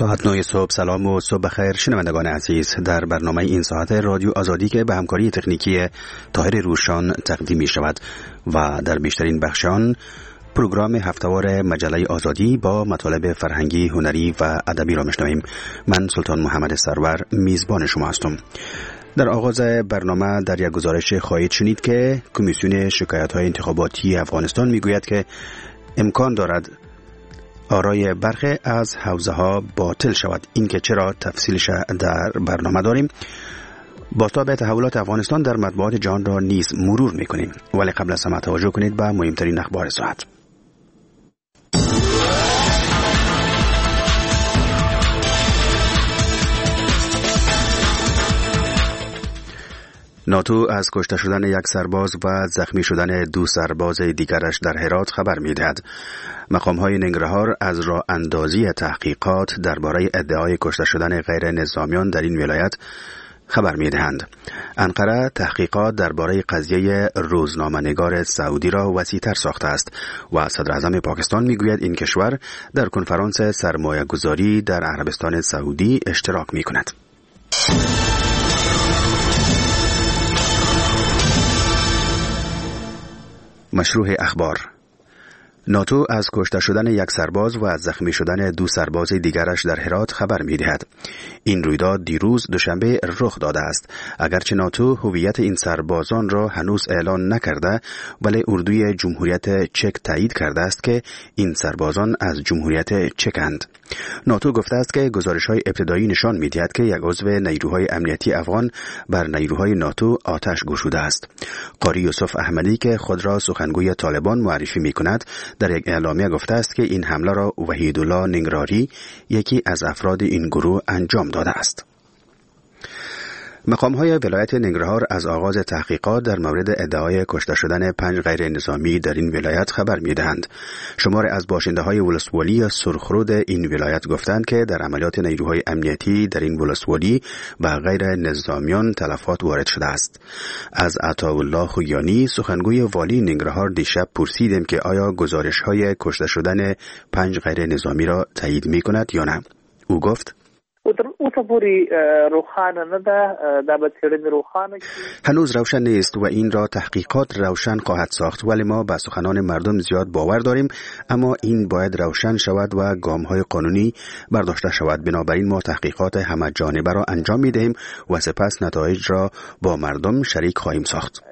ساعت 9 صبح. سلام و صبح بخیر شنوندگان عزیز. در برنامه این ساعت رادیو آزادی که به همکاری تکنیکی طاهر روشان تقدیم می شود و در بیشترین بخش آن پروگرام هفته‌وار مجله آزادی با مطالب فرهنگی، هنری و ادبی را میشنویم. من سلطان محمد سرور میزبان شما هستم. در آغاز برنامه در یک گزارش خواهید شنید که کمیسیون شکایت‌های انتخاباتی افغانستان میگوید که امکان دارد آرای برخی از حوزه ها باطل شود. این که چرا تفصیلش در برنامه داریم. بازتاب تحولات افغانستان در مطبوعات جهان را نیز مرور میکنیم، ولی قبل از همه توجه کنید به مهمترین اخبار ساعت. ناتو از کشته شدن یک سرباز و زخمی شدن دو سرباز دیگرش در هرات خبر می‌دهد. مقام‌های ننگرهار از راه اندازی تحقیقات درباره ادعای کشته شدن غیر نظامیان در این ولایت خبر می‌دهند. انقره تحقیقات درباره قضیه روزنامه‌نگار سعودی را وسیع‌تر ساخته است و صدر اعظم پاکستان می‌گوید این کشور در کنفرانس سرمایه‌گذاری در عربستان سعودی اشتراک می‌کند. مشروع اخبار. ناتو از کشته شدن یک سرباز و از زخمی شدن دو سرباز دیگرش در هرات خبر می‌دهد. این رویداد دیروز دوشنبه رخ داده است. اگرچه ناتو هویت این سربازان را هنوز اعلان نکرده، ولی اردوی جمهوریت چک تایید کرده است که این سربازان از جمهوریت چکند. ناتو گفته است که گزارش‌های ابتدایی نشان می‌دهد که یک عضو نیروهای امنیتی افغان بر نیروهای ناتو آتش گشوده است. قاری یوسف احمدی که خود را سخنگوی طالبان معرفی می‌کند، در یک اعلامیه گفته است که این حمله را وحیدالله ننگراری، یکی از افراد این گروه، انجام داده است. مقام‌های ولایت ننگرهار از آغاز تحقیقات در مورد ادعای کشته شدن 5 غیر نظامی در این ولایت خبر می‌دهند. شمار از باشنده‌های ولسوالی سرخرود این ولایت گفتند که در عملیات نیروهای امنیتی در این ولسوالی و غیر نظامیان تلفات وارد شده است. از عطاالله خویانی سخنگوی والی ننگرهار دیشب پرسیدیم که آیا گزارش‌های کشته شدن 5 غیر نظامی را تایید می‌کند یا نه. او گفت: هنوز روشن نیست و این را تحقیقات روشن خواهد ساخت، ولی ما به سخنان مردم زیاد باور داریم، اما این باید روشن شود و گام‌های قانونی برداشته شود. بنابراین ما تحقیقات همه جانبه را انجام می‌دهیم و سپس نتایج را با مردم شریک خواهیم ساخت.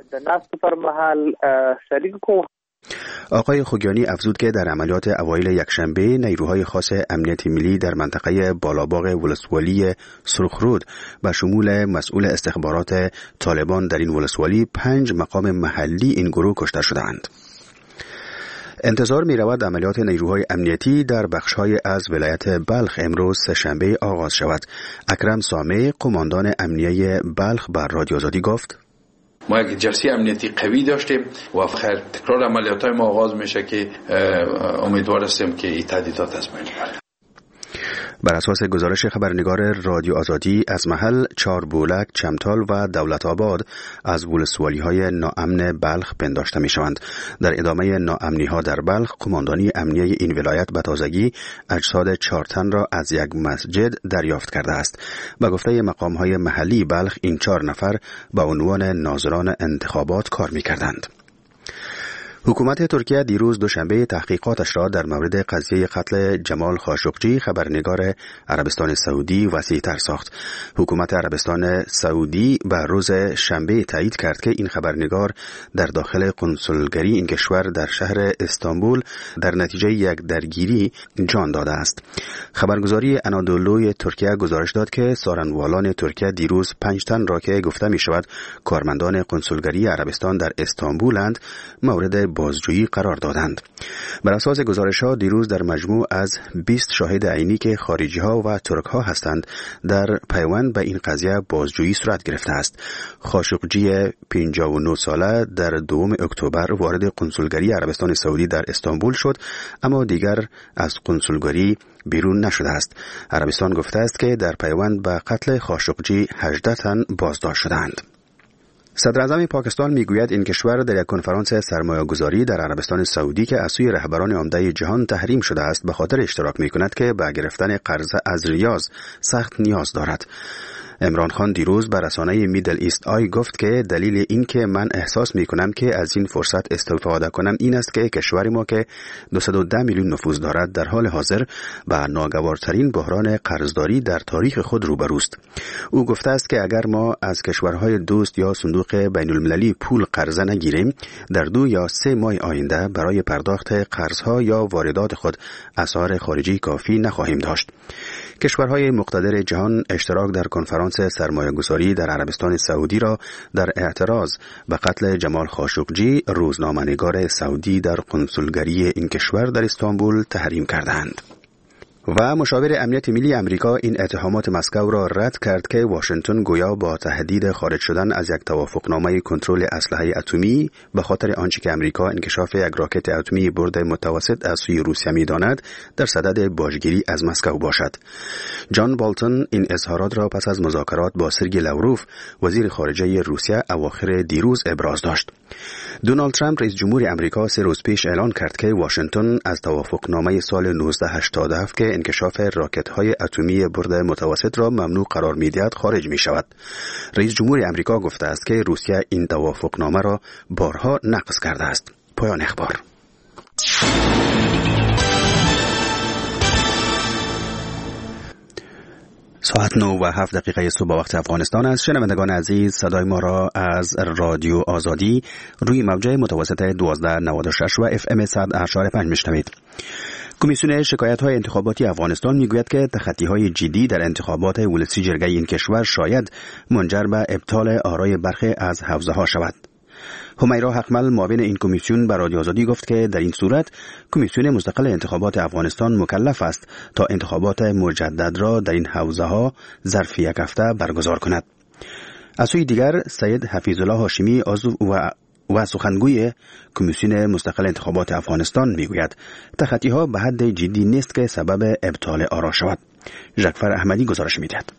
آقای خوگیانی افزود که در عملیات اوایل یکشنبه نیروهای خاص امنیت ملی در منطقه بالاباغ ولسوالی سرخرود به شمول مسئول استخبارات طالبان در این ولسوالی 5 مقام محلی این گروه کشته شدند. انتظار می رود عملیات نیروهای امنیتی در بخش‌های از ولایت بلخ امروز سه‌شنبه آغاز شود. اکرم سامع، قماندان امنیه بلخ، بر رادیو آزادی گفت: ما یک جلسه امنیتی قوی داشتیم و خیر تکرار عملیات‌های ما آغاز میشه که امیدوار هستیم که این تهدیدات از بین بره. بر اساس گزارش خبرنگار رادیو آزادی از محل چاربولک، چمتال و دولت آباد از ولسوالی‌های ناامن بلخ پنداشته می‌شوند. در ادامه ناامنی‌ها در بلخ، قماندانی امنیه این ولایت به تازگی اجساد 4 تن را از یک مسجد دریافت کرده است. به گفته مقام‌های محلی بلخ، این 4 نفر به عنوان ناظران انتخابات کار می‌کردند. حکومت ترکیه دیروز دوشنبه تحقیقاتش را در مورد قضیه قتل جمال خاشقجی، خبرنگار عربستان سعودی، وسیع‌تر ساخت. حکومت عربستان سعودی به روز شنبه تایید کرد که این خبرنگار در داخل کنسولگری این کشور در شهر استانبول در نتیجه یک درگیری جان داده است. خبرگزاری انادولوی ترکیه گزارش داد که سارنوالان ترکیه دیروز 5 تن را که گفته می شود کارمندان کنسولگری عربستان در استانبولند مورد بازجویی قرار دادند. بر اساس گزارش‌ها دیروز در مجموع از 20 شاهد عینی که خارجی‌ها و ترک‌ها هستند در پیوند به این قضیه بازجویی صورت گرفته است. خاشقجی 59 ساله در 2 اکتبر وارد کنسولگری عربستان سعودی در استانبول شد، اما دیگر از کنسولگری بیرون نشده است. عربستان گفته است که در پیوند به قتل خاشقجی 18 تن بازداشت شدند. صدراعظم پاکستان میگوید این کشور در یک کنفرانس سرمایه‌گذاری در عربستان سعودی که از سوی رهبران عمده جهان تحریم شده است به خاطر اشتراک میکند که به گرفتن قرض از ریاض سخت نیاز دارد. عمران خان دیروز به رسانه میدل ایست آی گفت که دلیل این که من احساس می کنم که از این فرصت استفاده کنم این است که کشور ما که 210 میلیون نفوذ دارد در حال حاضر با ناگوارترین بحران قرضداری در تاریخ خود روبروست. او گفته است که اگر ما از کشورهای دوست یا صندوق بین المللی پول قرضه نگیریم در 2 یا 3 ماه آینده برای پرداخت قرضها یا واردات خود اسعار خارجی کافی نخواهیم داشت. کشورهای مقتدر جهان اشتراک در کنفرانس سرمایه‌گذاری در عربستان سعودی را در اعتراض به قتل جمال خاشقجی روزنامه‌نگار سعودی در کنسولگری این کشور در استانبول تحریم کردند. و مشاور امنیت ملی امریکا این اتهامات مسکو را رد کرد که واشنگتن گویا با تهدید خارج شدن از یک توافقنامه کنترل اسلحه اتمی به خاطر آنچه که امریکا انکشاف یک راکت اتمی برد متوسط از سوی روسیه می‌داند در صدد باجگیری از مسکو باشد. جان بالتون این اظهارات را پس از مذاکرات با سرگئی لاوروف وزیر خارجه روسیه اواخر دیروز ابراز داشت. دونالد ترامپ رئیس جمهور امریکا 3 روز پیش اعلان کرد که واشنگتن از توافقنامه سال 1987 که انکشاف راکت‌های اتمی برد متوسط را ممنوع قرار می‌دهد خارج می‌شود. رئیس جمهور امریکا گفته است که روسیه این توافقنامه را بارها نقض کرده است. پایان اخبار. ساعت 9:07 صبح وقت افغانستان است. شنوندگان عزیز، صدای ما را از رادیو آزادی روی موجه متوسط 1296 و FM 100.5 میشنوید. کمیسیون شکایت‌های انتخاباتی افغانستان میگوید که تخطی‌های جدی در انتخابات ولسی جرگه این کشور شاید منجر به ابطال آرای برخی از حوزه‌ها شود. همیرا حقمل معاون این کمیسیون به رادیو آزادی گفت که در این صورت کمیسیون مستقل انتخابات افغانستان مکلف است تا انتخابات مجدد را در این حوزه‌ها ظرف یک هفته برگزار کند. از سوی دیگر سید حفیظالله هاشمی عضو و سخنگوی کمیسیون مستقل انتخابات افغانستان میگوید تخطی‌ها به حد جدی نیست که سبب ابطال آرا شود. ژکفر احمدی گزارش می‌دهد.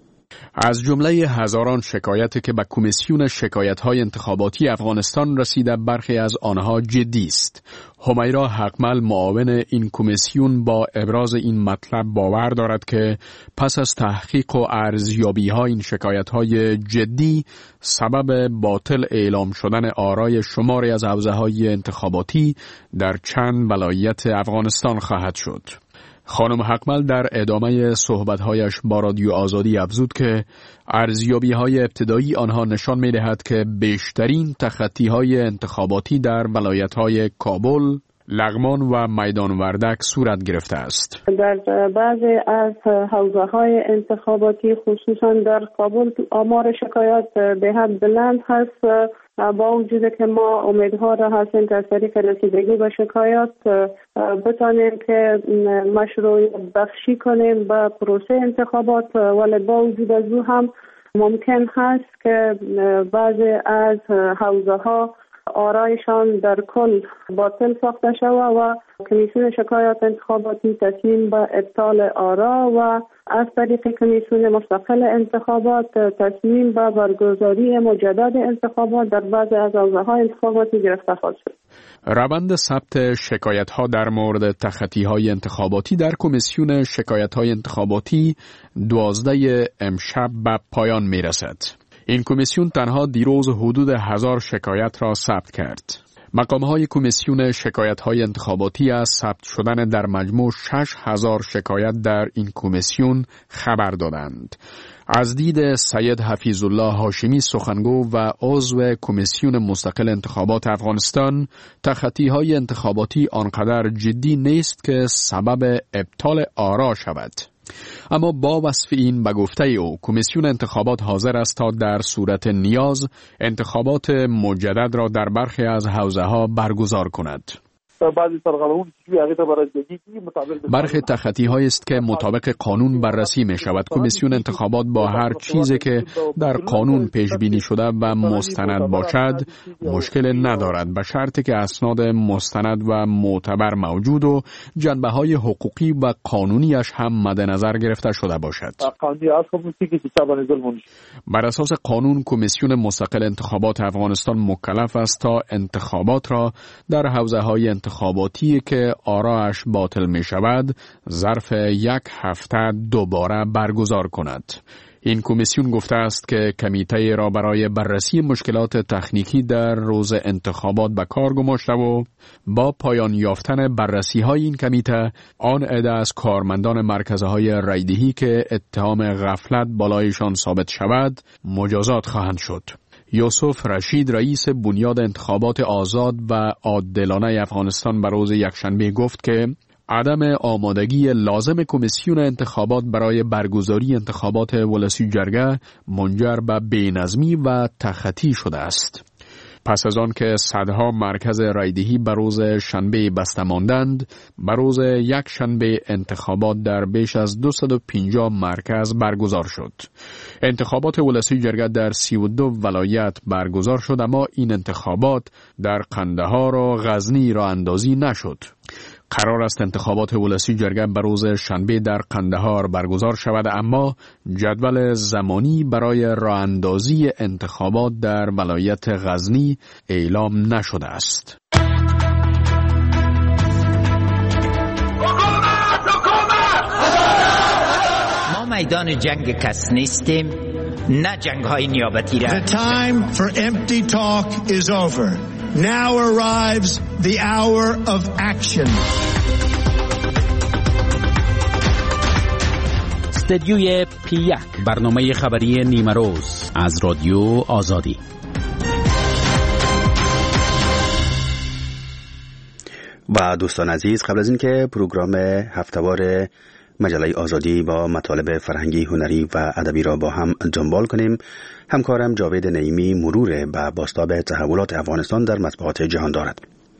از جمله هزاران شکایتی که به کمیسیون شکایت‌های انتخاباتی افغانستان رسیده برخی از آنها جدی است. همیرا حقمل معاون این کمیسیون با ابراز این مطلب باور دارد که پس از تحقیق و ارزیابی‌های این شکایت‌های جدی سبب باطل اعلام شدن آرای شماری از حوزه‌های انتخاباتی در چند ولایت افغانستان خواهد شد. خانم حقمل در ادامه صحبت‌هایش با رادیو آزادی افزود که ارزیابی‌های ابتدایی آنها نشان می‌دهد که بیشترین تخطی‌های انتخاباتی در ولایت‌های کابل، لغمان و میدان وردک صورت گرفته است. در بعضی از حوزه‌های انتخاباتی خصوصا در کابل آمار شکایات به حد بلند هست. با وجود که ما امیدوار هستیم که از طریق رسیدگی به شکایات بتانیم که مشروعیت بخشی کنیم به پروسه انتخابات، ولی با وجود از او هم ممکن هست که بعضی از حوزه‌ها آرایشان در کل باطل ساخته شود و کمیسیون شکایات انتخاباتی تصمیم به ابطال آرا و از طریق کمیسیون مستقل انتخابات تصمیم به برگزاری مجدد انتخابات در بعضی از حوزه‌های انتخاباتی گرفته خواهد شد. روند ثبت شکایت‌ها در مورد تخطی‌های انتخاباتی در کمیسیون شکایت‌های انتخاباتی 12 امشب به پایان می‌رسد. این کمیسیون تنها دیروز حدود 1000 شکایت را ثبت کرد. مقام‌های کمیسیون شکایت‌های انتخاباتی از ثبت شدن در مجموع 6000 شکایت در این کمیسیون خبر دادند. از دید سید حفیظالله هاشمی سخنگو و عضو کمیسیون مستقل انتخابات افغانستان، تخطی‌های انتخاباتی آنقدر جدی نیست که سبب ابطال آرا شود. اما با وصف این به گفته او کمیسیون انتخابات حاضر است تا در صورت نیاز انتخابات مجدد را در برخی از حوزه‌ها برگزار کند. بعضی سرغلمون برخی تخطی‌هایی است که مطابق قانون بررسی می شود. کمیسیون انتخابات با هر چیزی که در قانون پیش بینی شده و مستند باشد مشکل ندارد، به شرطی که اسناد مستند و معتبر موجود و جنبه‌های حقوقی و قانونیش هم مد نظر گرفته شده باشد. بر اساس قانون کمیسیون مستقل انتخابات افغانستان مکلف است تا انتخابات را در حوزه‌های انتخاباتی که آراش باطل می شود ظرف 1 هفته دوباره برگزار کند. این کمیسیون گفته است که کمیته را برای بررسی مشکلات تکنیکی در روز انتخابات به کار گماشته و با پایان یافتن بررسی های این کمیته آن عده از کارمندان مرکزهای رایدهی که اتهام غفلت بالایشان ثابت شود مجازات خواهند شد. یوسف رشید رئیس بنیاد انتخابات آزاد و عادلانه افغانستان به روز یکشنبه گفت که عدم آمادگی لازم کمیسیون انتخابات برای برگزاری انتخابات ولسی جرگه منجر به بی‌نظمی و تخطی شده است. پس از آن که صدها مرکز رایدهی به روز شنبه بسته ماندند، به روز یک شنبه انتخابات در بیش از 250 مرکز برگزار شد. انتخابات ولسی جرگه در 32 ولایت برگزار شد، اما این انتخابات در قندهار و غزنی راه اندازی نشد. قرار است انتخابات ولسی جرگه به روز شنبه در قندهار برگزار شود، اما جدول زمانی برای راه اندازی انتخابات در ولایت غزنی اعلام نشده است. ما میدان جنگ کس نیستیم، نه جنگ های نیابتی را. The time for empty talk is over. Now arrives the hour of action. استدیوی P1 برنامه خبری نیمه روز از رادیو آزادی. و دوستان عزیز، قبل از اینکه پروگرام هفتهوار مجله آزادی با مطالب فرهنگی، هنری و ادبی را با هم دنبال کنیم، همکارم جاوید نعیمی مرور به بازتاب تحولات افغانستان در مطبوعات جهان دارد.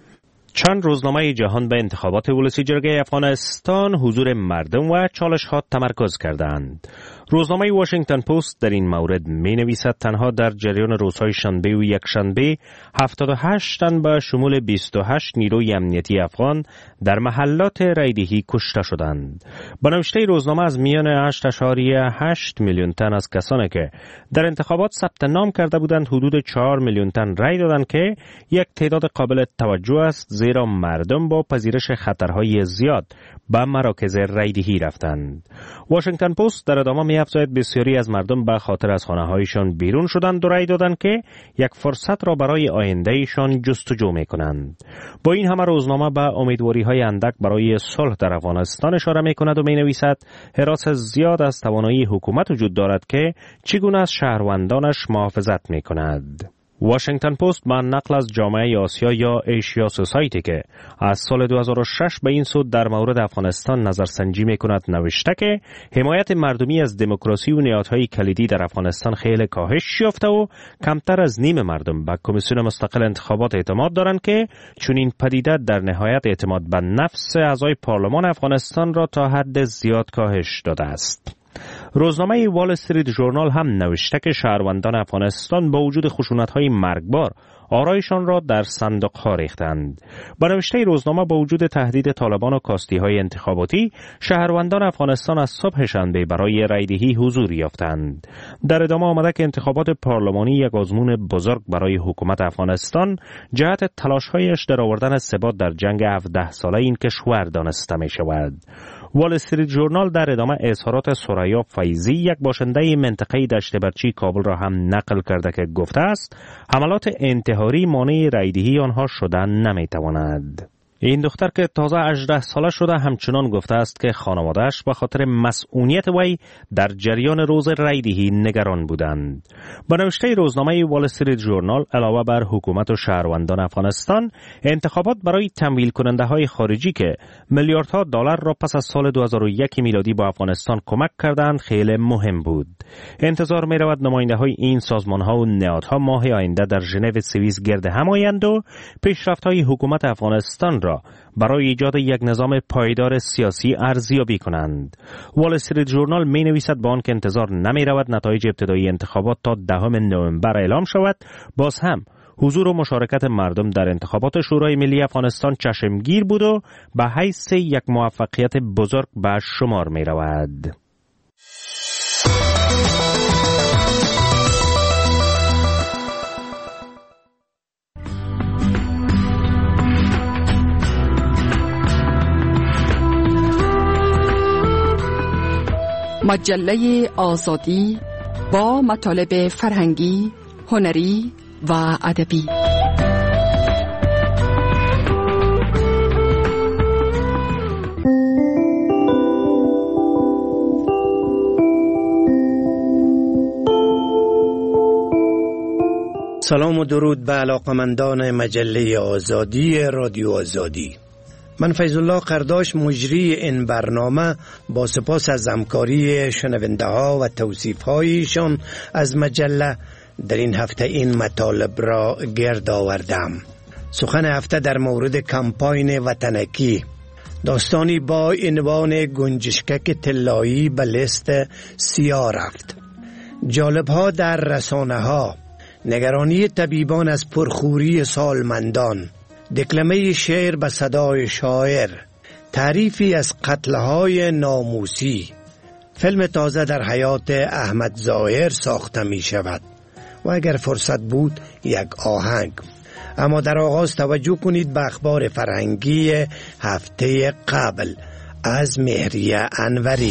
چند روزنامه جهان به انتخابات ولسی جرگه افغانستان، حضور مردم و چالش‌ها تمرکز کردند. روزنامه واشنگتن پست در این مورد می نویسد تنها در جریان روزهای شنبه و یکشنبه 78 تن به شمول 28 نیروی امنیتی افغان در محلات رایدهی کشته شدند. با نوشته روزنامه از میان 8.8 میلیون تن از کسانی که در انتخابات ثبت نام کرده بودند حدود 4 میلیون تن رای دادند که یک تعداد قابل توجه است، زیرا مردم با پذیرش خطرهای زیاد به مراکز رایدهی رفتند. واشنگتن پست در ادامه می‌افزاید بسیاری از مردم به خاطر از خانه‌هایشان بیرون شدند و رای دادند که یک فرصت را برای آینده‌شان جستجو می‌کنند. با این همه روزنامه به امیدواری‌های اندک برای صلح در افغانستان اشاره می‌کند و می‌نویسد حراس زیاد از توانایی حکومت وجود دارد که چگونه از شهروندانش محافظت می‌کند. واشنگتن پست با نقل از جامعه آسیا یا ایشیا سوسایتی که از سال 2006 به این سود در مورد افغانستان نظرسنجی می‌کند نوشته که حمایت مردمی از دموکراسی و نهادهای کلیدی در افغانستان خیلی کاهش یافته و کمتر از نیم مردم به کمیسیون مستقل انتخابات اعتماد دارند که چون این پدیده در نهایت اعتماد به نفس اعضای پارلمان افغانستان را تا حد زیاد کاهش داده است. روزنامه وال استریت ژورنال هم نوشته که شهروندان افغانستان با وجود خشونت‌های مرگبار آرایشان را در صندوق‌ها ریختند. با نوشته روزنامه با وجود تهدید طالبان و کاستی‌های انتخاباتی، شهروندان افغانستان از صبح شنبه برای رایدهی حضور یافتند. در ادامه آمده که انتخابات پارلمانی یک آزمون بزرگ برای حکومت افغانستان جهت تلاش‌هایش در آوردن ثبات در جنگ 17 ساله این کشور دانسته می‌شود. وال استریت ژورنال در ادامه اظهارات ثریا فیضی، یک باشنده منطقه دشت برچی کابل را هم نقل کرده که گفته است حملات انتحاری مانع رایدهی آنها شدن نمیتواند. این دختر که تازه 18 ساله شده همچنان گفته است که خانواده‌اش به خاطر مسئولیت وی در جریان روز رایدهی نگران بودند. با نوشته روزنامه وال استریت ژورنال علاوه بر حکومت و شهروندان افغانستان، انتخابات برای تمویل کننده های خارجی که میلیاردها دلار را پس از سال 2001 میلادی با افغانستان کمک کردند خیلی مهم بود. انتظار می رود نماینده های این سازمان ها و نهادها ماه آینده در ژنو سوئیس گرد هم آیند و پیشرفت های حکومت افغانستان را را برای ایجاد یک نظام پایدار سیاسی ارزیابی کنند. وال استریت ژورنال می نویسد با آنکه انتظار نمی رود نتایج ابتدایی انتخابات تا 10 نوامبر اعلام شود، باز هم حضور و مشارکت مردم در انتخابات شورای ملی افغانستان چشمگیر بود و به حیث یک موفقیت بزرگ به شمار می رود. مجله آزادی با مطالب فرهنگی، هنری و ادبی. سلام و درود به علاقمندان مجله آزادی رادیو آزادی. من فیض الله قرداش مجری این برنامه با سپاس از همکاری شنونده ها و توصیف هایشان از مجله در این هفته این مطالب را گرد آوردم. سخن هفته در مورد کمپاین وطنکی، داستانی با عنوان گنجشکک طلایی به لیست سیاه رفت، جالب ها در رسانه ها، نگرانی طبیبان از پرخوری سالمندان، دکلمه شعر به صدای شاعر، تعریفی از قتلهای ناموسی، فیلم تازه در حیات احمد ظاهر ساخته می شود و اگر فرصت بود یک آهنگ. اما در آغاز توجه کنید به اخبار فرهنگی هفته قبل از مهریه انوری.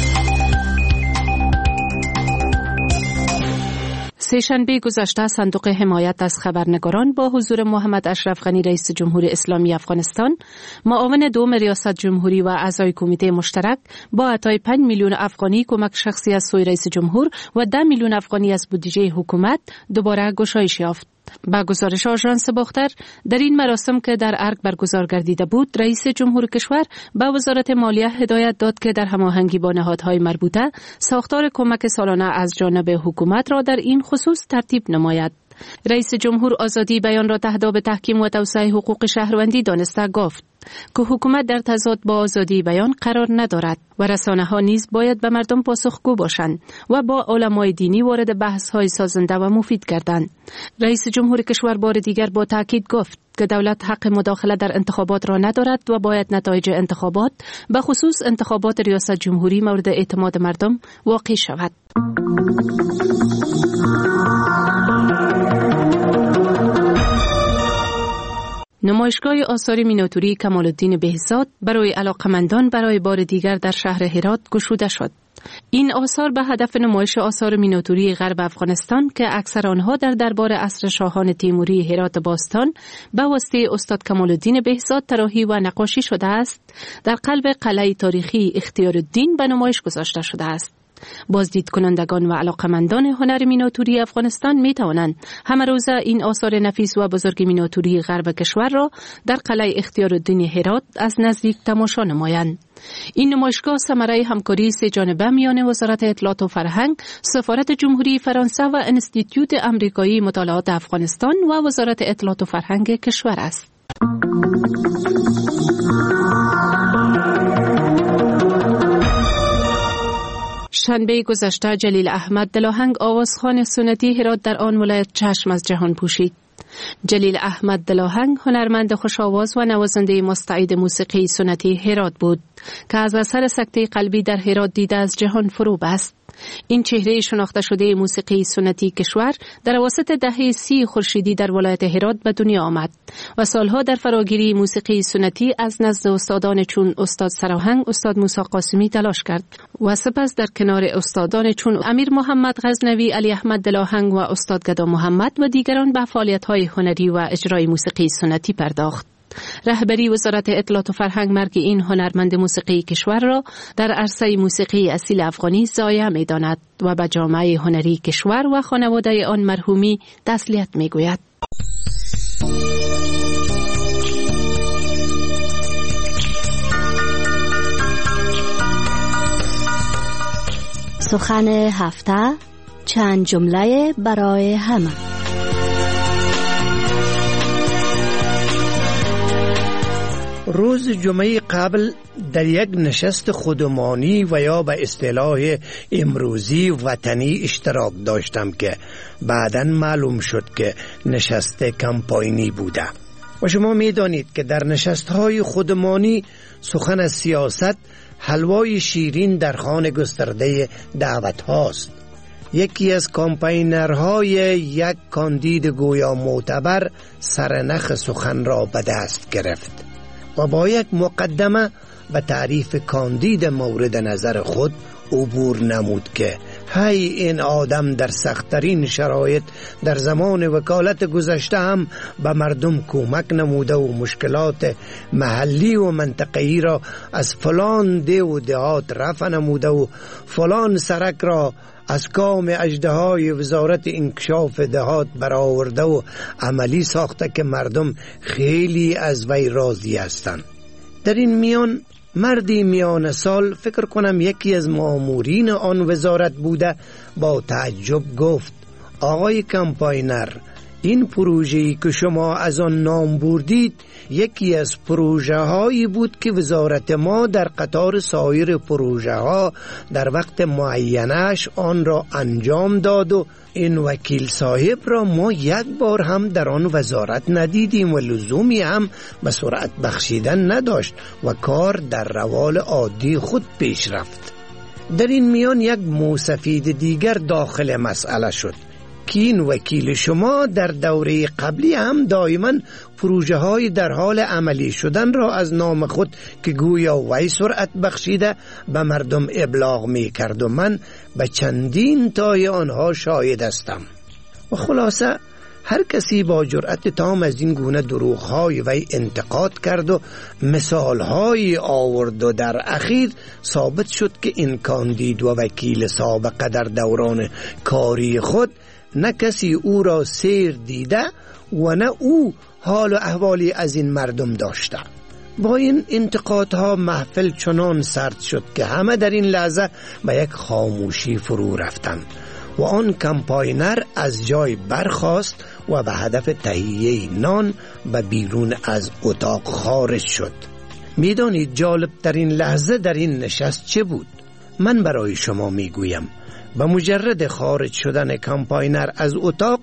سه‌شنبه گذشته صندوق حمایت از خبرنگاران با حضور محمد اشرف غنی رئیس جمهوری اسلامی افغانستان، معاون دوم ریاست جمهوری و اعضای کمیته مشترک با عطای 5 میلیون افغانی کمک شخصی از سوی رئیس جمهور و 10 میلیون افغانی از بودجه حکومت دوباره گشایش یافت. با گزارش آژانس باختر، در این مراسم که در ارگ برگزار گردیده بود، رئیس جمهور کشور به وزارت مالیه هدایت داد که در هماهنگی با نهادهای مربوطه ساختار کمک سالانه از جانب حکومت را در این خصوص ترتیب نماید. رئیس جمهور آزادی بیان را تهدید به تحکیم و توسعه حقوق شهروندی دانسته گفت که حکومت در تضاد با آزادی بیان قرار ندارد و رسانه‌ها نیز باید به مردم پاسخگو باشند و با علمای دینی وارد بحث‌های سازنده و مفید گردند. رئیس جمهور کشور بار دیگر با تاکید گفت که دولت حق مداخله در انتخابات را ندارد و باید نتایج انتخابات به خصوص انتخابات ریاست جمهوری مورد اعتماد مردم واقع شود. نمایشگاه آثار میناتوری کمال الدین بهزاد برای علاقمندان برای بار دیگر در شهر هرات گشوده شد. این آثار به هدف نمایش آثار میناتوری غرب افغانستان که اکثر آنها در دربار عصر شاهان تیموری هرات باستان به واسطه استاد کمال الدین بهزاد طراحی و نقاشی شده است، در قلب قلعه تاریخی اختیارالدین به نمایش گذاشته شده است. بازدید کنندگان و علاقمندان هنر میناتوری افغانستان می توانند همه روزه این آثار نفیس و بزرگ میناتوری غرب کشور را در قلعه اختیارالدین هرات از نزدیک تماشا نمایند. این نمایشگاه ثمره همکاری سه جانبه میان وزارت اطلاعات و فرهنگ، سفارت جمهوری فرانسه و انستیتوت آمریکایی مطالعات افغانستان و وزارت اطلاعات و فرهنگ کشور است. شنبه گذشته جلیل احمد دلاهنگ آوازخوان سنتی هرات در آن ولایت چشم از جهان پوشید. جلیل احمد دلاهنگ هنرمند خوش‌آواز و نوازنده مستعد موسیقی سنتی هرات بود که از اثر سکته قلبی در هرات دیده از جهان فرو بست. این چهره شناخته شده موسیقی سنتی کشور در اواسط دهه 30 خورشیدی در ولایت هرات به دنیا آمد و سالها در فراگیری موسیقی سنتی از نزد استادان چون استاد سراهنگ، استاد موسی قاسمی تلاش کرد و سپس در کنار استادان چون امیر محمد غزنوی، علی احمد دلاهنگ و استاد گدا محمد و دیگران به فعالیت‌های هنری و اجرای موسیقی سنتی پرداخت. رهبری وزارت اطلاعات و فرهنگ مرگ این هنرمند موسیقی کشور را در عرصه موسیقی اصیل افغانی ضایع می‌داند و به جامعه هنری کشور و خانواده آن مرحومی تسلیت می‌گوید. سخن هفته، چند جمله برای همه. روز جمعه قبل در یک نشست خودمانی و یا به اصطلاح امروزی وطنی اشتراک داشتم که بعداً معلوم شد که نشست کمپاینی بوده. و شما می دانید که در نشست‌های خودمانی سخن از سیاست حلوای شیرین در خوان گسترده دعوت هاست. یکی از کامپاینرهای یک کاندید گویا معتبر سرنخ سخن را به دست گرفت و با یک مقدمه و تعریف کاندید مورد نظر خود عبور نمود که هی این آدم در سخت‌ترین شرایط در زمان وکالت گذشته هم به مردم کمک نموده و مشکلات محلی و منطقه‌ای را از فلان ده و دهات رفع نموده و فلان سرک را از کام اژدهای وزارت انکشاف دهات برآورده و عملی ساخته که مردم خیلی از وی راضی هستند. در این میان مردی میان سال، فکر کنم یکی از مامورین آن وزارت بوده، با تعجب گفت: آقای کمپاینر، این پروژه‌ای که شما از آن نام بردید یکی از پروژه هایی بود که وزارت ما در قطار سایر پروژه ها در وقت معینش آن را انجام داد و این وکیل صاحب را ما یک بار هم در آن وزارت ندیدیم و لزومی هم به سرعت بخشیدن نداشت و کار در روال عادی خود پیش رفت. در این میان یک موسفید دیگر داخل مسئله شد که این وکیل شما در دوره قبلی هم دائما پروژه های در حال عملی شدن را از نام خود که گویا وی سرعت بخشیده به مردم ابلاغ می کرد و من به چندین تای آنها شاهد هستم. و خلاصه هر کسی با جرأت تام از این گونه دروغ‌های وی انتقاد کرد و مثال‌های آورد و در اخیر ثابت شد که این کاندید و وکیل سابقه در دوران کاری خود نه کسی او را سیر دیده و نه او حال و احوالی از این مردم داشته. با این انتقادها محفل چنان سرد شد که همه در این لحظه به یک خاموشی فرو رفتند و آن کمپاینر از جای برخاست و به هدف تهیه نان به بیرون از اتاق خارج شد. میدانید جالب ترین لحظه در این نشست چه بود؟ من برای شما میگویم. به مجرد خارج شدن کمپاینر از اتاق،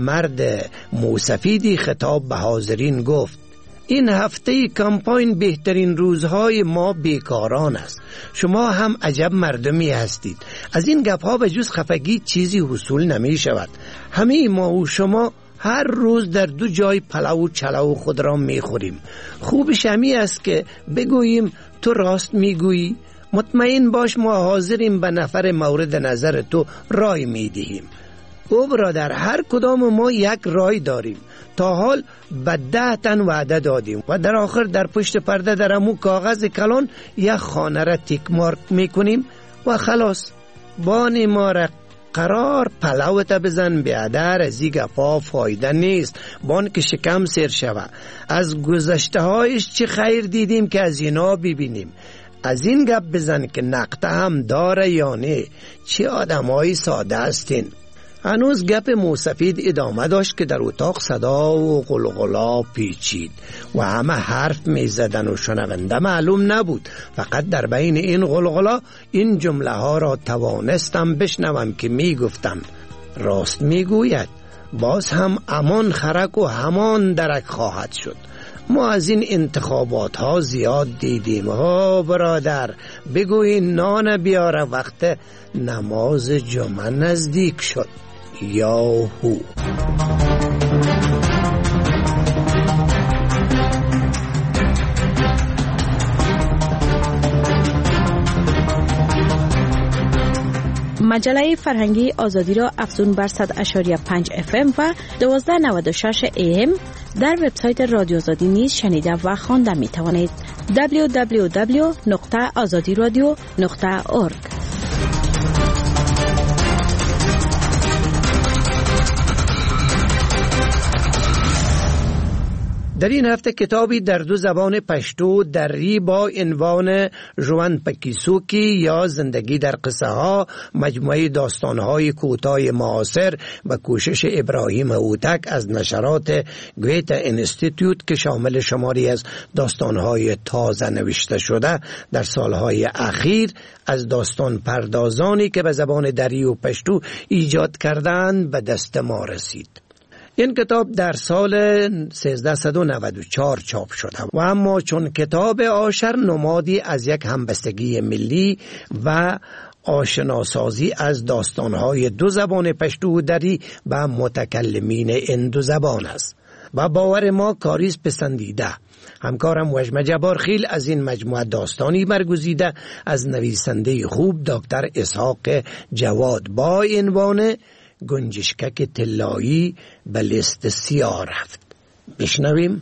مرد موسفیدی خطاب به حاضرین گفت: این هفته کمپاین بهترین روزهای ما بیکاران است. شما هم عجب مردمی هستید. از این گپ‌ها به جز خفگی چیزی حصول نمی شود. همه ما و شما هر روز در دو جای پلو و چلو خود را می خوریم. خوبش همی است که بگوییم تو راست می گویی. مطمئن باش ما حاضریم به نفر مورد نظر تو رای می دهیم. او برادر، هر کدام ما یک رای داریم. تا حال به 10 تن وعده دادیم و در آخر در پشت پرده در امو کاغذ کلان یک خانه را تیک مارک میکنیم و خلاص. بانی ما را قرار پلوت بزن بیادر، از این گپا فایده نیست. بان که شکم سیر شوه. از گذشته هایش چه خیر دیدیم که از اینا ببینیم. از این گپ بزن که نقطه هم داره یا نه. چه آدم های ساده هستین. هنوز گپ موسفید ادامه داشت که در اتاق صدا و غلغلا پیچید و همه حرف می زدن و شنونده معلوم نبود. فقط در بین این غلغلا این جمله ها را توانستم بشنوم که می گفتم: راست می گوید، باز هم امان خرک و همان درک خواهد شد. ما از این انتخابات ها زیاد دیدیم. ها برادر، بگوین نان بیاره، وقت نماز جمعه نزدیک شد. یاهو. مجله فرهنگی آزادی را افزون بر 100.5 FM و 1296 AM در وبسایت رادیو آزادی نیز شنیده و خوانده می توانید. www.azadiradio.org. در این هفته کتابی در 2 زبان پشتو دری با عنوان ژوند پکیسوکی یا زندگی در قصه ها، مجموعه داستان های کوتاه معاصر و کوشش ابراهیم اوتک از نشرات گویتا اینستیتوت که شامل شماری از داستان های تازه نوشته شده در سالهای اخیر از داستان پردازانی که به زبان دری و پشتو ایجاد کردند به دست ما رسید. این کتاب در سال 1394 چاپ شده و اما چون کتاب آشر نمادی از یک همبستگی ملی و آشناسازی از داستانهای 2 زبان پشتو و دری و متکلمین این 2 زبان است و باور ما کاریز پسندیده. همکارم وجمه جبارخیل از این مجموعه داستانی برگزیده از نویسنده خوب دکتر اسحاق جواد با عنوان گنجشکک طلایی به لیست سیاه رفت. بشنویم.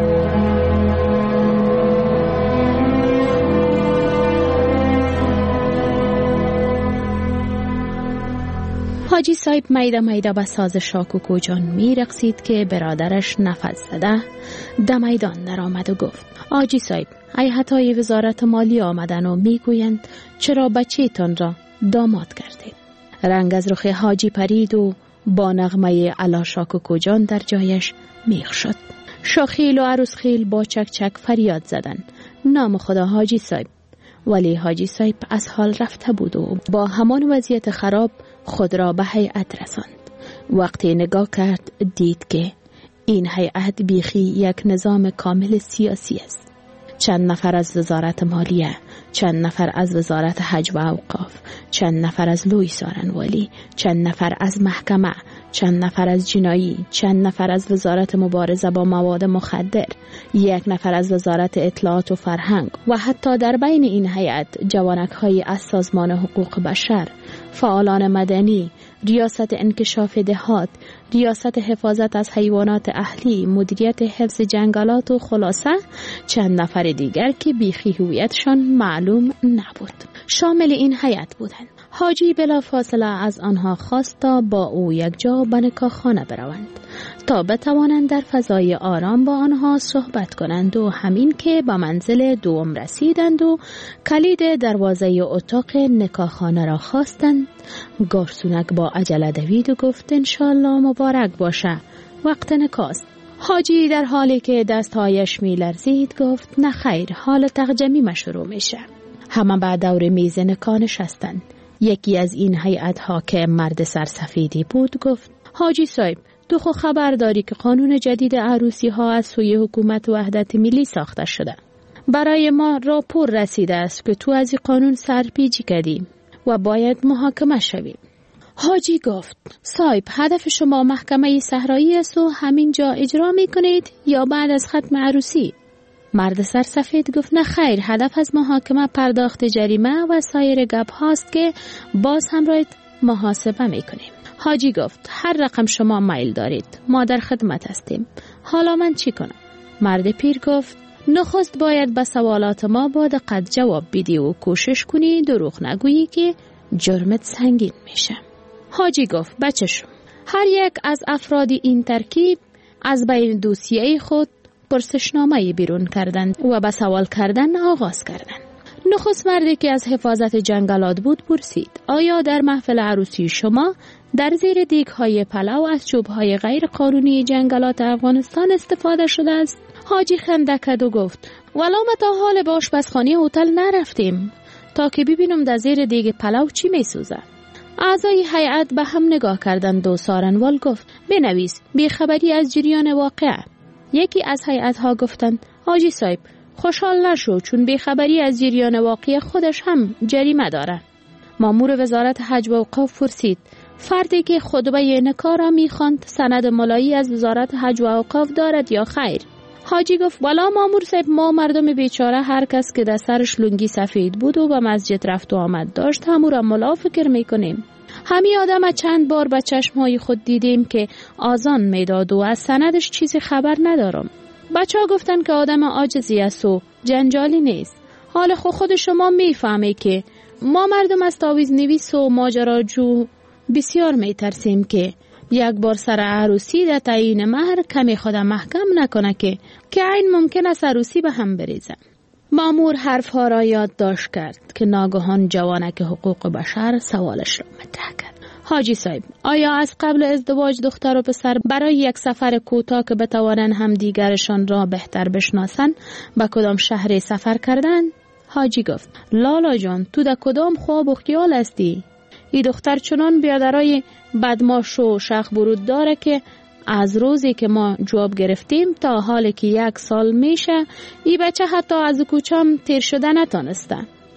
حاجی صاحب میده به ساز شاکوکو جان می رقصید که برادرش نفس زده در میدان در آمد و گفت: حاجی صاحب، هیئت‌های وزارت مالی آمدن و می گویند چرا بچه تان را داماد کردید. رنگ از رخ حاجی پرید و با نغمه علا شاکوکو جان در جایش میخ شد. شاخیل و عروس خیل با چک چک فریاد زدن: نام خدا حاجی صاحب. ولی حاجی صاحب از حال رفته بود و با همان وضعیت خراب خود را به هیئت رساند. وقتی نگاه کرد دید که این هیئت بیخی یک نظام کامل سیاسی است. چند نفر از وزارت مالیه، چند نفر از وزارت حج و اوقاف، چند نفر از لوی سارنوالی، چند نفر از محکمه، چند نفر از جنایی، چند نفر از وزارت مبارزه با مواد مخدر، 1 نفر از وزارت اطلاعات و فرهنگ و حتی در بین این هیئت جوانک‌های از سازمان حقوق بشر، فعالان مدنی، ریاست انکشاف دهات، ریاست حفاظت از حیوانات اهلی، مدیریت حفظ جنگلات و خلاصه چند نفر دیگر که بیخی هویتشان معلوم نبود شامل این هیئت بودند. حاجی بلافاصله از آنها خواست تا با او یک جا به نکاحخانه بروند تا بتوانند در فضای آرام با آنها صحبت کنند و همین که به منزل دوم رسیدند و کلید دروازه اتاق نکاحخانه را خواستند، گارسونک با عجله دوید و گفت: انشالله مبارک باشه، وقت نکاست. حاجی در حالی که دستهایش می لرزید گفت: نه خیر، حال تقجمی شروع میشه. همه به دور میز نکاح نشستند. یکی از این هیئت‌ها که مرد سرسفیدی بود گفت: حاجی صاحب، تو خو خبر داری که قانون جدید عروسی ها از سوی حکومت وحدت ملی ساخته شده. برای ما راپور رسیده است که تو از این قانون سرپیچی کردی و باید محاکمه شوی. حاجی گفت: صاحب، هدف شما محکمه صحرایی است و همین جا اجرا می کنید یا بعد از ختم عروسی؟ مرد سرسفید گفت: نه خیر، هدف از محاکمه پرداخت جریمه و سایر گپ هاست که باز هم باید محاسبه می کنیم. حاجی گفت: هر رقم شما میل دارید، ما در خدمت هستیم. حالا من چی کنم؟ مرد پیر گفت: نخست باید به سوالات ما با دقت جواب بدی و کوشش کنی دروغ نگویی که جرمت سنگین میشه. حاجی گفت: بچه‌شم، هر یک از افراد این ترکیب از بین دوسیه خود پرسشنامه بیرون کردند و به سوال کردن آغاز کردند. نخست مردی که از حفاظت جنگلات بود پرسید: آیا در محفل عروسی شما در زیر دیگ‌های پلو از چوب‌های غیر قانونی جنگلات افغانستان استفاده شده است؟ حاجی خنده کرد و گفت: والا ما تا حال به آشپزخانه هتل نرفتیم تا که ببینم در زیر دیگ پلو چی میسوزه. اعضای هیئت به هم نگاه کردند و سارنوال گفت: بنویس بیخبری از جریان واقعه. یکی از هیئت‌ها گفتند: حاجی صاحب، خوشحال نشو چون بیخبری از جریان واقعی خودش هم جریمه داره. مامور وزارت حج و اوقاف پرسید: فردی که خطبه نکاح را میخواند سند ملایی از وزارت حج و اوقاف دارد یا خیر؟ حاجی گفت: والا مامور صاحب، ما مردم بیچاره هر کس که در سرش لنگی سفید بود و به مسجد رفت و آمد داشت همون را ملا فکر میکنیم. همین آدم چند بار به چشمهای خود دیدیم که آذان میداد و از سندش چیزی خبر ندارم. بچه ها گفتن که آدم عاجزی است و جنجالی نیست. حال خود شما میفهمی که ما مردم از تاویز نویس و ماجراجو بسیار میترسیم که یک بار سر عروسی در تعیین مهر کمی خود محکم نکنه که این ممکن است عروسی به هم بریزه. مامور حرفها را یادداشت کرد که ناگهان جوانک حقوق بشر سوالش را مطرح کرد. حاجی صاحب، آیا از قبل ازدواج دختر و پسر برای یک سفر کوتاه که بتوانند هم دیگرشان را بهتر بشناسند به کدام شهر سفر کردند؟ حاجی گفت: لالا جان، تو در کدام خواب و خیال هستی؟ این دختر چنان بیادرای بدماش و شخ برود داره که از روزی که ما جواب گرفتیم تا حالی که 1 سال میشه این بچه حتی از کوچم تیر شده نتانسته.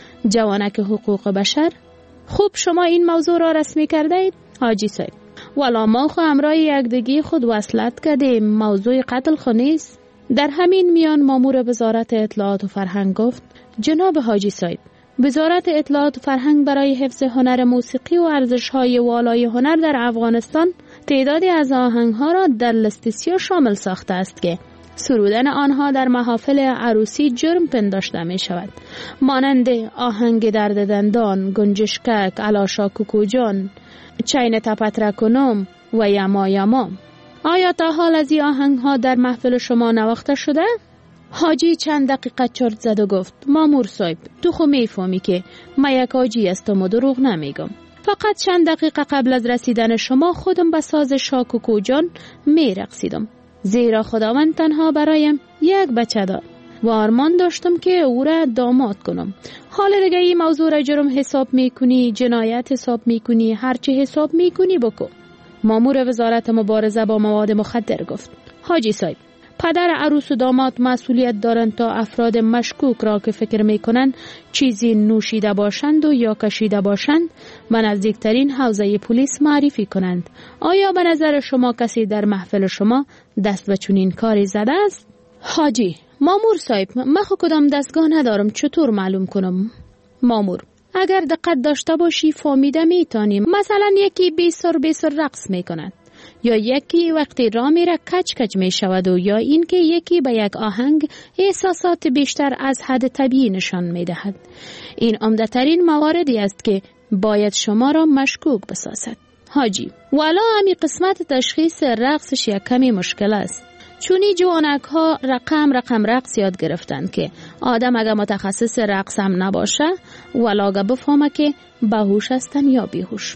جوانک حقوق بشر، خوب شما این موضوع را رسمی کرده اید؟ حاجی صاحب: والا ما خو همراه یکدیگی خود وصلت کردیم، موضوع قتل خو نیست. در همین میان مامور وزارت اطلاعات و فرهنگ گفت: جناب حاجی صاحب، وزارت اطلاعات و فرهنگ برای حفظ هنر موسیقی و ارزش‌های والای هنر در افغانستان تعدادی از آهنگ‌ها را در لیست سیاه شامل ساخته است که سرودن آنها در محافل عروسی جرم پنداشته می شود، مانند آهنگ درد دندان، گنجشکک، علاشا کوکوجان، چین تپترکنم و یما یما. آیا تا حال از این آهنگ‌ها در محفل شما نواخته شده؟ حاجی چند دقیقه چرت زد و گفت: مامور صاحب، تو خو میفهمی که من یک حاجی هستم و دروغ نمیگم. فقط چند دقیقه قبل از رسیدن شما خودم به ساز شاکوکو جان میرقصیدم، زیرا خداوند تنها برایم یک بچه داد و آرمان داشتم که او را داماد کنم. حال دیگه این موضوع را جرم حساب میکنی، جنایت حساب میکنی، هرچی حساب میکنی بکن. مامور وزارت مبارزه با مواد مخدر گفت: حاجی صاحب، پدر عروس و داماد مسئولیت دارند تا افراد مشکوک را که فکر میکنند چیزی نوشیده باشند و یا کشیده باشند به نزدیکترین حوزه پلیس معرفی کنند. آیا به نظر شما کسی در محفل شما دست به چنین کاری زده است؟ حاجی: مامور صاحب، من خود کدام دستگاه ندارم، چطور معلوم کنم؟ مامور: اگر دقت داشته باشی فهمیده میتونیم. مثلا یکی بیسر رقص میکند، یا یکی وقتی راه میره کچ کچ می شود، و یا اینکه یکی به یک آهنگ احساسات بیشتر از حد طبیعی نشان می دهد. این عمده ترین مواردی است که باید شما را مشکوک بسازد. حاجی: والا همی قسمت تشخیص رقصش یک کمی مشکل است، چونی جوانک ها رقم رقص یاد گرفتند که آدم اگر متخصص رقص هم نباشه ولا بفهمه که باهوش هستن یا بیهوش.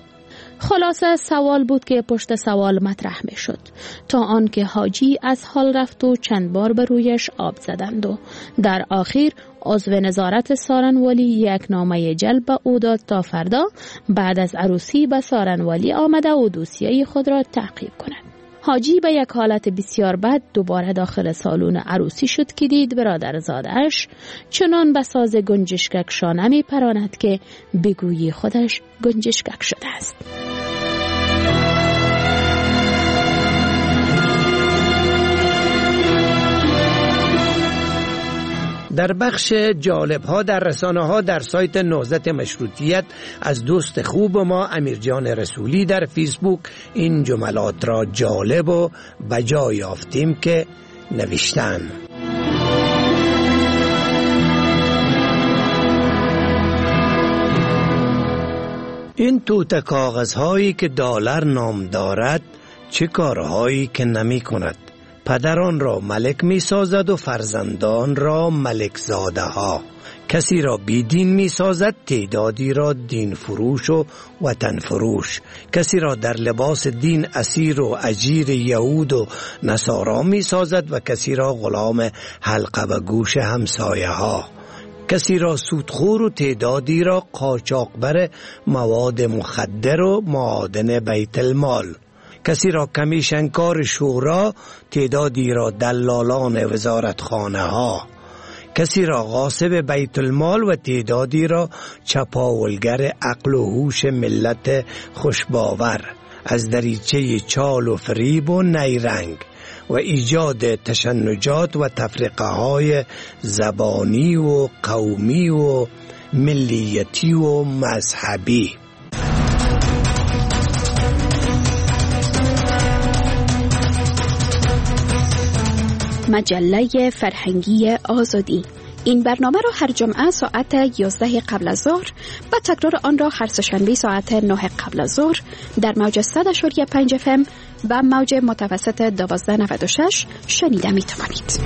خلاصه سوال بود که پشت سوال مطرح می شد تا آنکه حاجی از حال رفت و چند بار به رویش آب زدند و در آخر عضو نظارت سارنوالی یک نامه جلب به او داد تا فردا بعد از عروسی به سارنوالی آمده و دوسیه خود را تعقیب کند. حاجی به یک حالت بسیار بد دوباره داخل سالن عروسی شد که دید برادرزاده‌اش چنان به ساز گنجشکک شانه می پراند که بگویی خودش گنجشکک شده است. در بخش جالب‌ها در رسانه‌ها در سایت نهضت مشروطیت از دوست خوب ما امیرجان رسولی در فیسبوک این جملات را جالب و بجا یافتیم که نوشتن: این توته کاغذهایی که دلار نام دارد چه کارهایی که نمی کند. پدران را ملک می سازد و فرزندان را ملک زاده ها. کسی را بیدین می سازد، تعدادی را دین فروش و وطن فروش. کسی را در لباس دین اسیر و اجیر یهود و نصارا می سازد و کسی را غلام حلقه و گوش همسایه ها. کسی را سودخور و تعدادی را قاچاقبر مواد مخدر و معادن بیت المال. کسی را کمیشنکار شورا، تعدادی را دلالان وزارتخانه ها. کسی را غاصب بیت المال و تعدادی را چپاولگر عقل و هوش ملت خوشباور از دریچه چال و فریب و نیرنگ و ایجاد تشنجات و تفرقه های زبانی و قومی و ملیتی و مذهبی. مجله فرهنگی آزادی، این برنامه را هر جمعه ساعت 11 قبل از ظهر و تکرار آن را هر سه‌شنبه ساعت 9 قبل از ظهر در موج 100.5 FM و موج متوسط 1296 شنیده می توانید.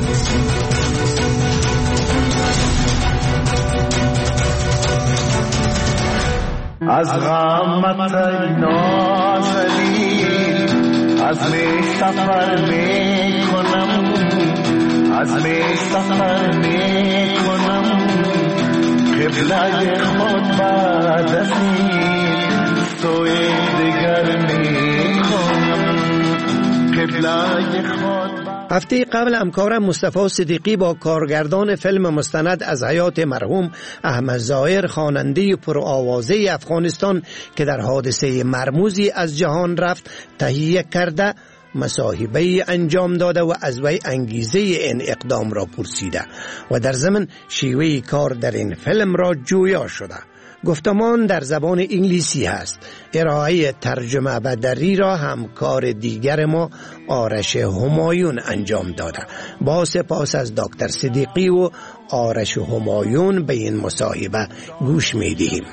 از غمت نازلی از می سفر می کنم از می سفر می کنم قبله خود بعد از این سوی دیگر می کنم قبله خود. هفته قبل همکارم مصطفی صدیقی با کارگردان فیلم مستند از حیات مرحوم احمد ظاهر خواننده پرآوازه افغانستان که در حادثه مرموزی از جهان رفت تهیه کرده مصاحبه انجام داده و از وی انگیزه این اقدام را پرسیده و در ضمن شیوه کار در این فیلم را جویا شده. گفتمان در زبان انگلیسی هست. ارائه ترجمه و دری را همکار دیگر ما آرش همایون انجام داده. با سپاس از دکتر صدیقی و آرش همایون به این مصاحبه گوش می دهیم.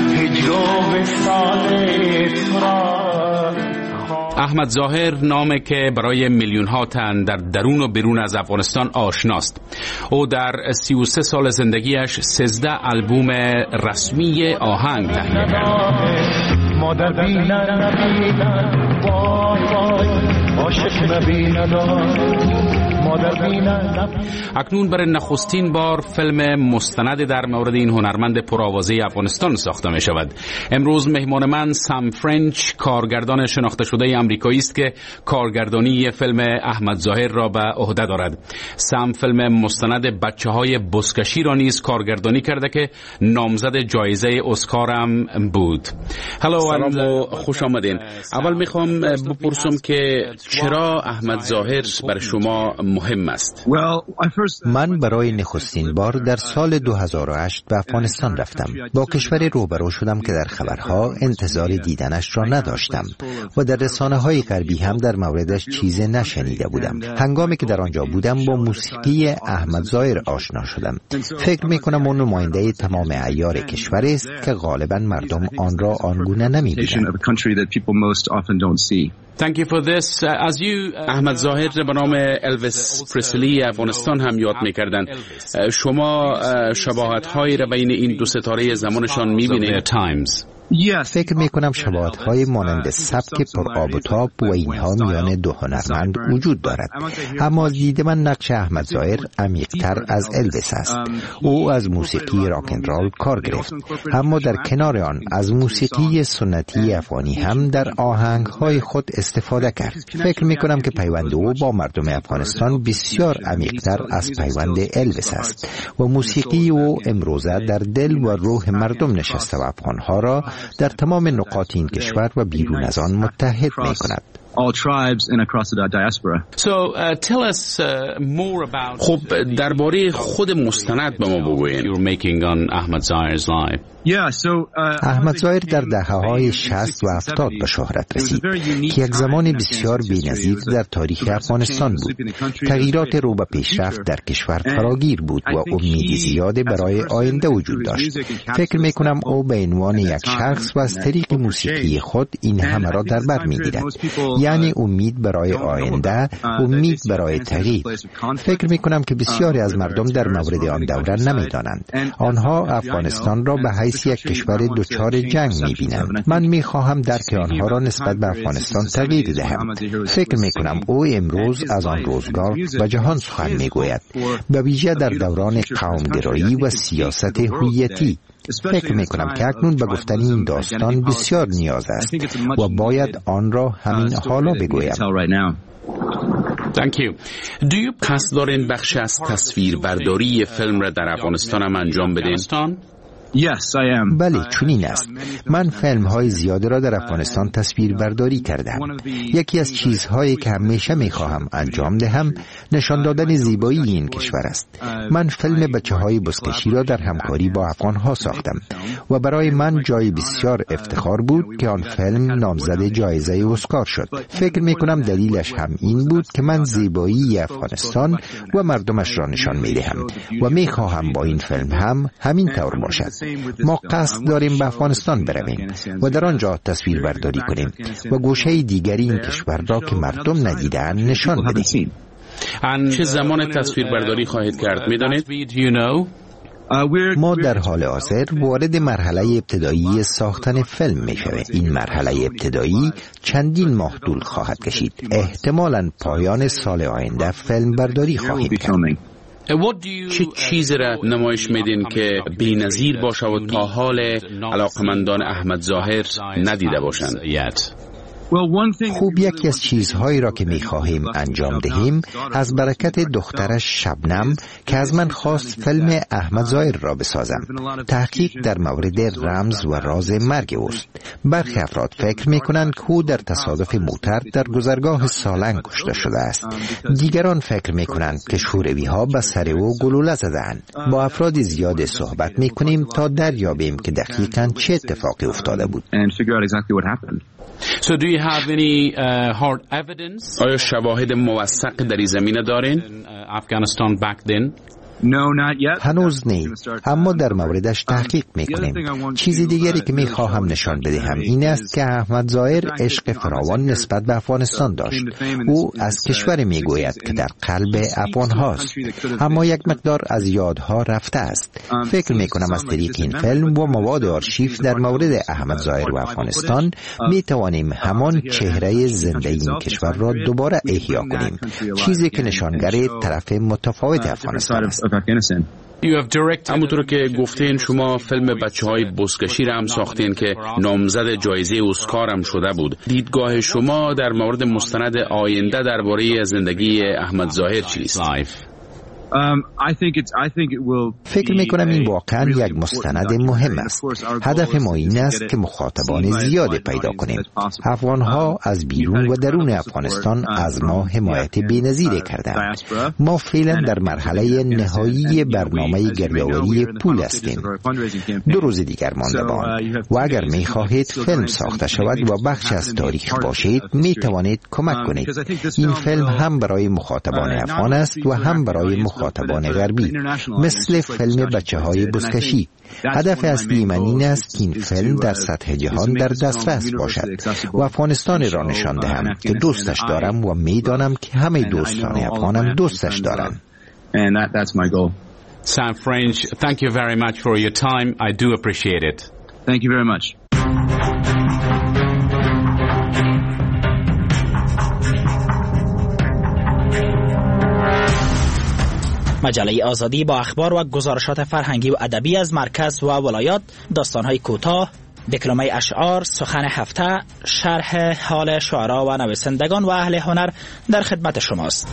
احمد ظاهر نامی که برای میلیون ها تن در درون و بیرون از افغانستان آشناست. او در 33 سال زندگیش 13 آلبوم رسمی آهنگ تهیه کرد. اکنون برای نخستین بار فیلم مستند در مورد این هنرمند پرآوازه افغانستان ساخته می شود. امروز مهمان من سام فرنچ، کارگردان شناخته شده آمریکایی است که کارگردانی فیلم احمد ظاهر را به عهده دارد. سام فیلم مستند بچه‌های بزکشی را نیز کارگردانی کرده که نامزد جایزه اسکار هم بود. سلام و خوش آمدین. اول میخوام بپرسم که چرا احمد ظاهر برای شما مهم است؟ من برای نخستین بار در سال 2008 به افغانستان رفتم. با کشوری روبرو شدم که در خبرها انتظار دیدنش را نداشتم و در رسانه‌های غربی هم در موردش چیزی نشنیده بودم. هنگامی که در آنجا بودم با موسیقی احمد ظاهر آشنا شدم. فکر می‌کنم اون نماینده تمام عیار کشوری است که غالباً مردم آن را آنگونه نمی‌بینند. Thank you for this. احمد ظاهر به نام الویس پرسلی افغانستان هم یاد می‌کردن. شما شباهت‌هایی را بین این دو ستاره زمانشان می‌بینید؟ فکر میکنم شباهت‌های مانند سبک پر آب و تاب و اینها میان دو هنرمند وجود دارد، اما دید من نقش احمد ظاهر عمیق‌تر از الویس است. او از موسیقی راک اند رول کار گرفت، اما در کنار آن از موسیقی سنتی افغانی هم در آهنگ‌های خود استفاده کرد. فکر میکنم که پیوند او با مردم افغانستان بسیار عمیق‌تر از پیوند الویس است و موسیقی او امروزه در دل و روح مردم نشسته و افغان‌ها را در تمام نقاط این کشور و بیرون از آن متحد می کند. خب درباره خود مستند به ما بگویید. احمد ظاهر در دهه‌های 60 و 70 به شهرت رسید که یک زمان بسیار بی‌نظیر در تاریخ افغانستان بود. تغییرات رو به پیشرفت در کشور فراگیر بود و امید زیادی برای آینده وجود داشت. فکر می‌کنم او به عنوان یک شخص و از طریق موسیقی خود این همه را در بر می‌گیرد، یعنی امید برای آینده، امید برای تغییر. فکر می‌کنم که بسیاری از مردم در مورد آن دوره نمی‌دانند. آنها افغانستان را به حیث یک کشور دچار جنگ می‌بینند. من می‌خواهم درک آنها را نسبت به افغانستان تغییر دهم. فکر می‌کنم او امروز از آن روزگار و جهان سخن می‌گوید، به ویژه در دوران قوم‌گرایی و سیاست هویتی. فکر می‌کنم که اکنون به گفتن این داستان بسیار نیاز است و باید آن را همین حالا بگویم. Thank you. قصد دارین بخش از تصویر برداری فیلم را در افغانستان هم انجام بدین؟ بله چنین است. من فیلم های زیادی را در افغانستان تصویر برداری کردم. یکی از چیزهایی که همیشه می خواهم انجام دهم نشان دادن زیبایی این کشور است. من فیلم بچه های بزکشی را در همکاری با افغان ها ساختم و برای من جای بسیار افتخار بود که آن فیلم نامزد جایزه اسکار شد. فکر می کنم دلیلش هم این بود که من زیبایی افغانستان و مردمش را نشان می دهم و می خواهم با این فیلم هم همین طور باشد. ما قصد داریم به افغانستان برویم و در آنجا تصویر برداری کنیم و گوشه دیگری این کشور را که مردم ندیدن نشان بدهیم. چه زمان تصویر برداری خواهید کرد میدانید؟ ما در حال حاضر وارد مرحله ابتدایی ساختن فیلم می‌شویم. این مرحله ابتدایی چندین ماه طول خواهد کشید. احتمالاً پایان سال آینده فیلم برداری خواهیم کرد. چه چیزی را نمایش میدین که بی‌نظیر باشه و تا حال علاقمندان احمد ظاهر ندیده باشند؟ خوب یکی از چیزهایی را که می‌خواهیم انجام دهیم از برکت دخترش شبنم که از من خواست فیلم احمد ظاهر را بسازم. تحقیق در مورد رمز و راز مرگ اوست. برخی افراد فکر می‌کنند که او در تصادف موتر در گذرگاه سالنگ کشته شده است. دیگران فکر می‌کنند که شوروی‌ها به سر او گلوله زدند. با افراد زیاد صحبت می‌کنیم تا دریابیم که دقیقاً چه اتفاقی افتاده بود. So do you have any hard evidence? آیا شواهد موثق در این زمینه دارین؟ Afghanistan back then? هنوز نه، اما در موردش تحقیق میکنیم. چیزی دیگری که میخواهم نشان بدهم این است که احمد ظاهر عشق فراوان نسبت به افغانستان داشت. او از کشوری میگوید که در قلب افغان هاست، اما یک مقدار از یادها رفته است. فکر میکنم از طریق این فیلم و مواد آرشیو در مورد احمد ظاهر و افغانستان میتوانیم همان چهره زنده این کشور را دوباره احیا کنیم، چیزی که نشانگر طرف متفاوت افغانستان است. همونطور که گفتین شما فیلم بچه‌های بزکشی را هم ساختین که نامزد جایزه اسکار هم شده بود. دیدگاه شما در مورد مستند آینده درباره زندگی احمد ظاهر چیست؟ فکر میکنم این واقعا یک مستند مهم است. هدف ما این است که مخاطبان زیاد پیدا کنیم. افغانها از بیرون و درون افغانستان از ما حمایت بی‌نظیری کردند. ما فعلا در مرحله نهایی برنامه گردآوری پول هستیم. 2 روز دیگر مانده و اگر میخواهید فیلم ساخته شود و بخش از تاریخ باشید میتوانید کمک کنید. این فیلم هم برای مخاطبان افغان است و هم برای مخاطبان غربی، مثل فیلم بچه‌های بزکشی. هدف اصلی من این است که این فیلم در سطح جهان در دسترس باشد و افغانستان را نشان دهم که دوستش دارم و میدانم که همه دوستان افغانم دوستش دارند. Sam French, thank you very much for your time. I do appreciate it. Thank you very much. مجله آزادی با اخبار و گزارشات فرهنگی و ادبی از مرکز و ولایات، داستان‌های کوتاه، دکلمه اشعار، سخن هفته، شرح حال شعرا و نویسندگان و اهل هنر در خدمت شماست.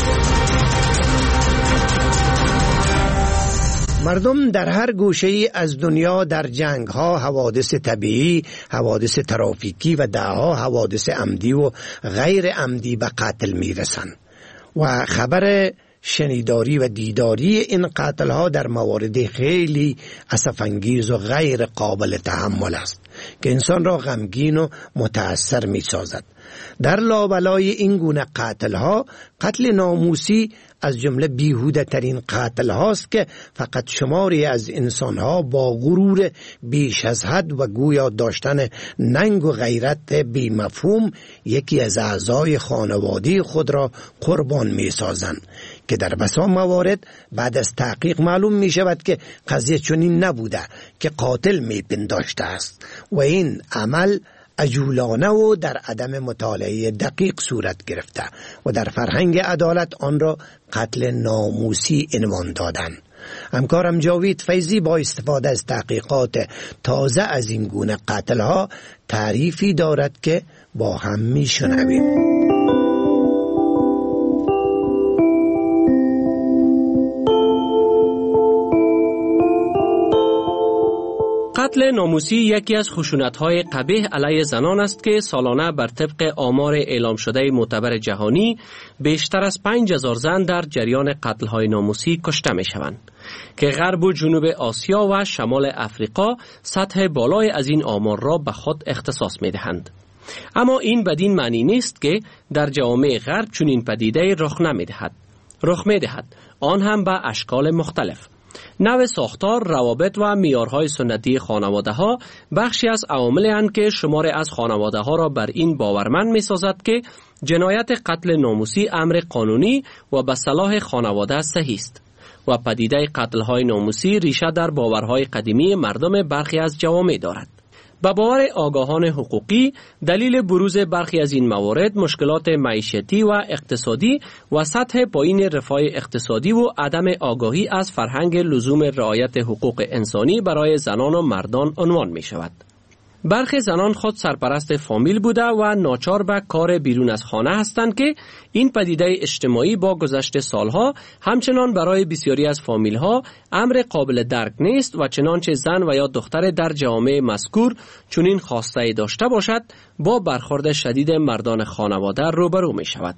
مردم در هر گوشه‌ای از دنیا در جنگ‌ها، حوادث طبیعی، حوادث ترافیکی و ده‌ها حوادث عمدی و غیر عمدی به قتل می‌رسند و خبر شنیداری و دیداری این قتل‌ها در موارد خیلی اسف‌انگیز و غیر قابل تحمل است که انسان را غمگین و متأثر می‌سازد. در لابلای این گونه قتل‌ها، قتل ناموسی از جمله بیهوده ترین قتل هاست که فقط شماری از انسان‌ها با غرور بیش از حد و گویا داشتن ننگ و غیرت بی مفهوم یکی از اعضای خانواده خود را قربان می‌سازند که در بسیار موارد بعد از تحقیق معلوم می شود که قضیه چنین نبوده که قاتل می پنداشته است و این عمل عجولانه و در عدم مطالعه دقیق صورت گرفته و در فرهنگ عدالت آن را قتل ناموسی عنوان دادند. همکارم جاوید فیضی با استفاده از تحقیقات تازه از این گونه قتل‌ها تعریفی دارد که با هم می‌شنویم. قتل ناموسی یکی از خشونت‌های قبیح علیه زنان است که سالانه بر طبق آمار اعلام شده معتبر جهانی بیشتر از 5000 زن در جریان قتل‌های ناموسی کشته می‌شوند که غرب و جنوب آسیا و شمال افریقا سطح بالای از این آمار را به خود اختصاص می‌دهند. اما این بدین معنی نیست که در جوامع غرب چنین پدیده رخ می‌دهد، آن هم به اشکال مختلف. نوع ساختار، روابط و معیارهای سنتی خانواده‌ها بخشی از عواملی اند که شماری از خانواده‌ها را بر این باورمند می‌سازد که جنایت قتل ناموسی امر قانونی و به صلاح خانواده صحیح است و پدیده قتل‌های ناموسی ریشه در باورهای قدیمی مردم برخی از جوامع دارد. با باور آگاهان حقوقی، دلیل بروز برخی از این موارد مشکلات معیشتی و اقتصادی و سطح پایین رفاه اقتصادی و عدم آگاهی از فرهنگ لزوم رعایت حقوق انسانی برای زنان و مردان عنوان می شود. برخی زنان خود سرپرست فامیل بوده و ناچار به کار بیرون از خانه هستند که این پدیده اجتماعی با گذشت سالها همچنان برای بسیاری از فامیل ها امر قابل درک نیست و چنانچه زن و یا دختر در جامعه مذکور چنین خواسته داشته باشد با برخورد شدید مردان خانواده روبرو می شود.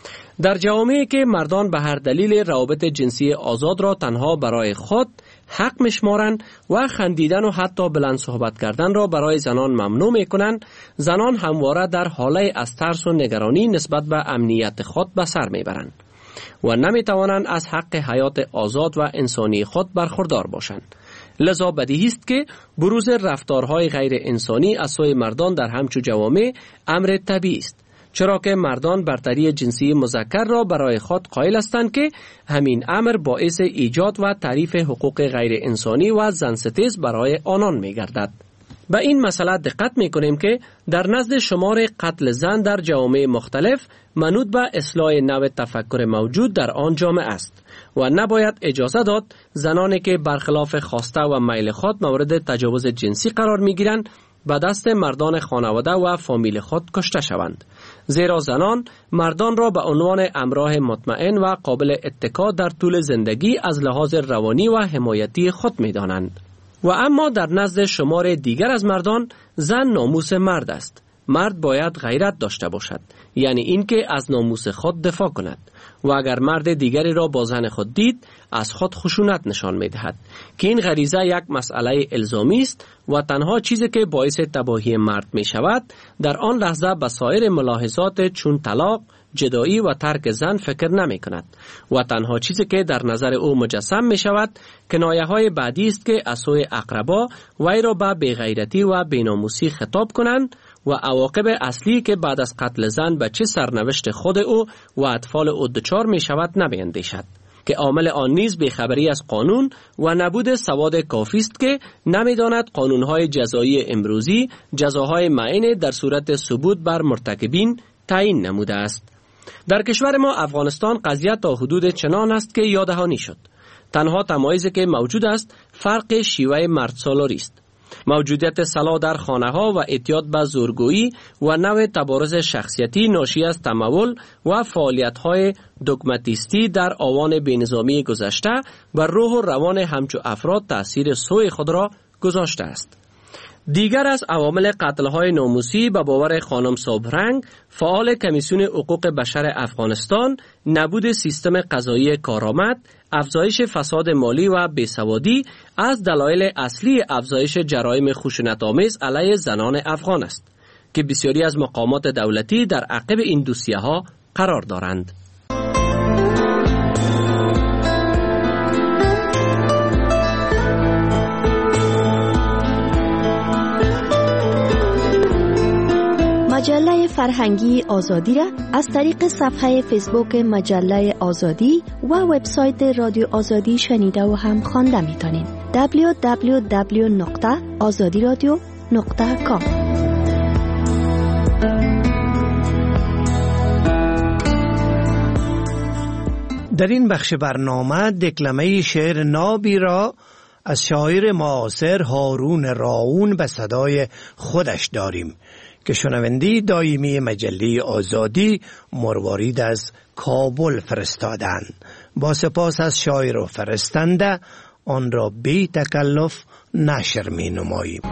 در جوامعی که مردان به هر دلیل روابط جنسی آزاد را تنها برای خود حق میشمارند و خندیدن و حتی بلند صحبت کردن را برای زنان ممنوع میکنند، زنان همواره در حاله از ترس و نگرانی نسبت به امنیت خود به سر میبرند و نمیتوانند از حق حیات آزاد و انسانی خود برخوردار باشند. لذا بدیهی است که بروز رفتارهای غیر انسانی از سوی مردان در همچو جوامع امر طبیعی است، چرا که مردان برتری جنسی مذکر را برای خود قائل هستند که همین امر باعث ایجاد و تعریف حقوق غیر انسانی و زنستیز برای آنان می گردد. به این مسئله دقت می کنیم که در نزد شمار قتل زن در جوامع مختلف منوط به اصلاح نوع تفکر موجود در آن جامعه است و نباید اجازه داد زنانی که برخلاف خواسته و میل خود مورد تجاوز جنسی قرار می گیرند به دست مردان خانواده و فامیل خود کشته شوند، زیرا زنان مردان را به عنوان همراه مطمئن و قابل اتکا در طول زندگی از لحاظ روانی و حمایتی خود می دانند. و اما در نزد شمار دیگر از مردان زن ناموس مرد است. مرد باید غیرت داشته باشد، یعنی اینکه از ناموس خود دفاع کند و اگر مرد دیگری را با زن خود دید از خود خشونت نشان می دهد که این غریزه یک مسئله الزامی است و تنها چیزی که باعث تباهی مرد می شود در آن لحظه به سایر ملاحظات چون طلاق، جدایی و ترک زن فکر نمی کند و تنها چیزی که در نظر او مجسم می شود کنایه های بعدی است که از سوی اقربا وی را به بی‌غیرتی و بی‌ناموسی خطاب کنند و عواقب اصلی که بعد از قتل زن به چه سرنوشت خود او و اطفال او دچار می شود نمی‌اندیشد که عامل آن نیز بی‌خبری از قانون و نبود سواد کافی است که نمی‌داند قانون‌های جزایی امروزی جزاهای معین در صورت ثبوت بر مرتکبین تعیین نموده است. در کشور ما افغانستان قضیه تا حدود چنان است که یادهانی شد. تنها تمایزی که موجود است فرق شیوه مردسالاری است. موجودیت سلاح در خانه ها و اعتیاد به زورگویی و نوع تبارز شخصیتی ناشی از تمول و فعالیت های دوگماتیستی در آوان بینظامی گذشته و روح و روان همچو افراد تأثیر سوی خود را گذاشته است. دیگر از عوامل قتل‌های ناموسی به باور خانم صبحرنگ، فعال کمیسیون حقوق بشر افغانستان، نبود سیستم قضایی کارآمد، افزایش فساد مالی و بیسوادی از دلایل اصلی افزایش جرایم خشونت‌آمیز علیه زنان افغان است که بسیاری از مقامات دولتی در عقب این دوسیه‌ها قرار دارند. مجله فرهنگی آزادی را از طریق صفحه فیسبوک مجله آزادی و وبسایت رادیو آزادی شنیده و هم خوانده می‌تونید. www.azadiradio.com. در این بخش برنامه دکلمه شعر نابی را از شاعر معاصر هارون راون به صدای خودش داریم که شنونده دائمی مجله آزادی مروارید از کابل فرستادند. با سپاس از شاعر و فرستنده، آن را بی تکلف نشر می نماییم.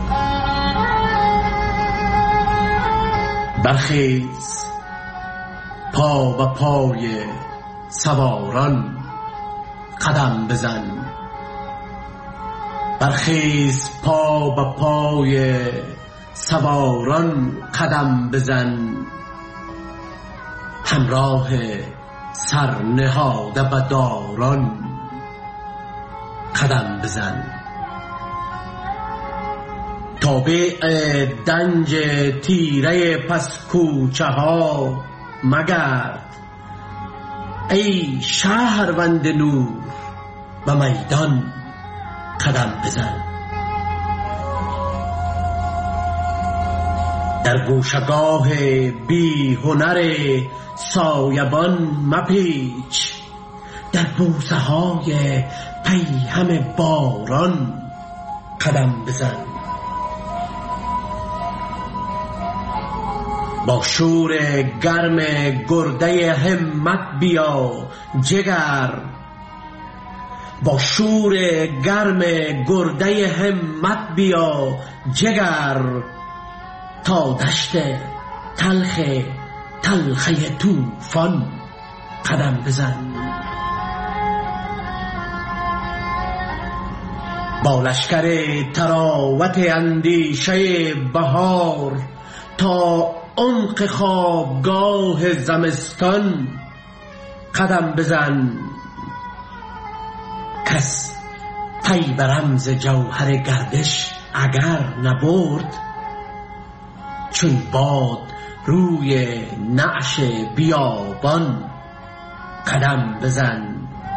برخیز پا به پای سواران قدم بزن، برخیز پا به پای سواران قدم بزن، همراه سر نهاده به داران قدم بزن. تابع دنج تیره پس کوچه ها مگرد، ای شهروند نور به میدان قدم بزن. در گوشگاه بی هنر سایبان مپیچ، در بوسه های پیهم باران قدم بزن. با شور گرم گرده همت بیا جگر، با شور گرم گرده همت بیا جگر، تا دشت تلخه طوفان قدم بزن. با لشکر تراوت اندیشه بهار تا عمق خوابگاه زمستان قدم بزن. کس پی به رمز جوهر گردش اگر نبرد، چون باد روی نعش بیابان قدم بزن.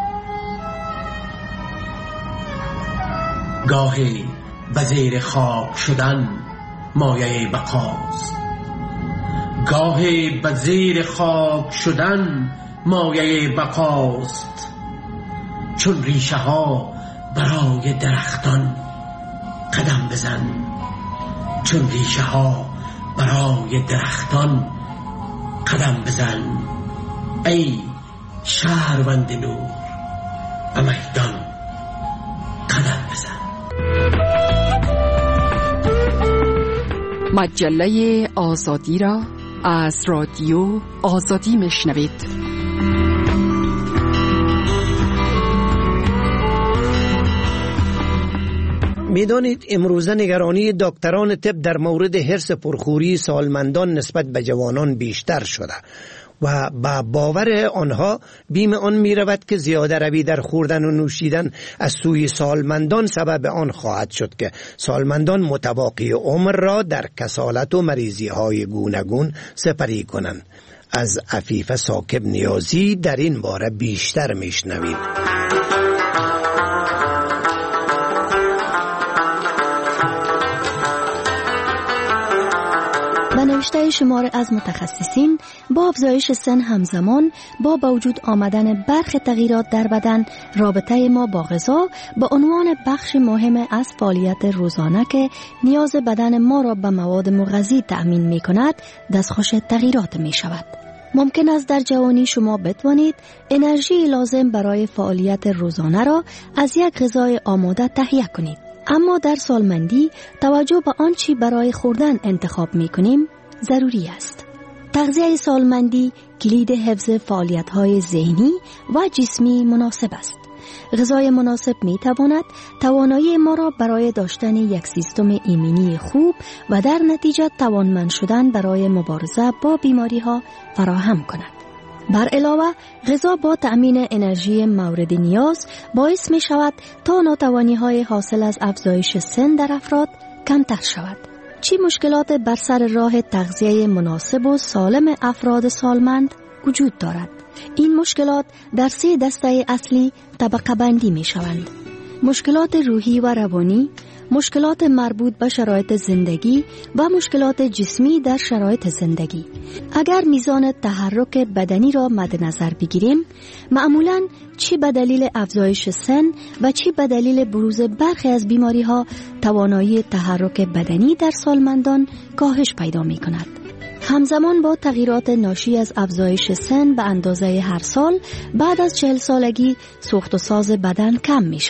گاهی به زیر خاک شدن مایه بقاست، گاهی به زیر خاک شدن مایه بقاست، چون ریشه ها برای درختان قدم بزن، چون ریشه ها برای درختان قدم بزن. ای شهروند نور به میدان قدم بزن. مجله آزادی را از رادیو آزادی میشنوید. میدانید امروزه نگرانی دکتران طب در مورد حرص پرخوری سالمندان نسبت به جوانان بیشتر شده و با باور آنها بیم آن می رود که زیاده روی در خوردن و نوشیدن از سوی سالمندان سبب آن خواهد شد که سالمندان متباقی عمر را در کسالت و مریضی های گوناگون سپری کنند. از عفیفه ثاقب نیازی در این باره بیشتر میشنوید. به نوشته شمار از متخصصین، با افزایش سن همزمان با وجود آمدن برخی تغییرات در بدن، رابطه ما با غذا به عنوان بخش مهم از فعالیت روزانه که نیاز بدن ما را به مواد مغذی تأمین می کند دستخوش تغییرات می شود. ممکن است در جوانی شما بتوانید انرژی لازم برای فعالیت روزانه را از یک غذای آماده تهیه کنید، اما در سالمندی توجه به آنچه برای خوردن انتخاب می کنیم ضروری است. تغذیه سالمندی کلید حفظ فعالیت‌های ذهنی و جسمی مناسب است. غذای مناسب می تواند توانایی ما را برای داشتن یک سیستم ایمنی خوب و در نتیجه توانمند شدن برای مبارزه با بیماری‌ها فراهم کند. بر علاوه غذا با تأمین انرژی مورد نیاز باعث می شود تا ناتوانی‌های حاصل از افزایش سن در افراد کمتر شود. چه مشکلات بر سر راه تغذیه مناسب و سالم افراد سالمند وجود دارد؟ این مشکلات در 3 دسته اصلی طبقه بندی می شوند: مشکلات روحی و روانی، مشکلات مربوط به شرایط زندگی و مشکلات جسمی در شرایط زندگی. اگر میزان تحرک بدنی را مد نظر بگیریم، معمولاً چه به دلیل افزایش سن و چه به دلیل بروز برخی از بیماری ها توانایی تحرک بدنی در سالمندان کاهش پیدا می کند. همزمان با تغییرات ناشی از افزایش سن به اندازه هر سال بعد از 40 سالگی سوخت و ساز بدن کم می شود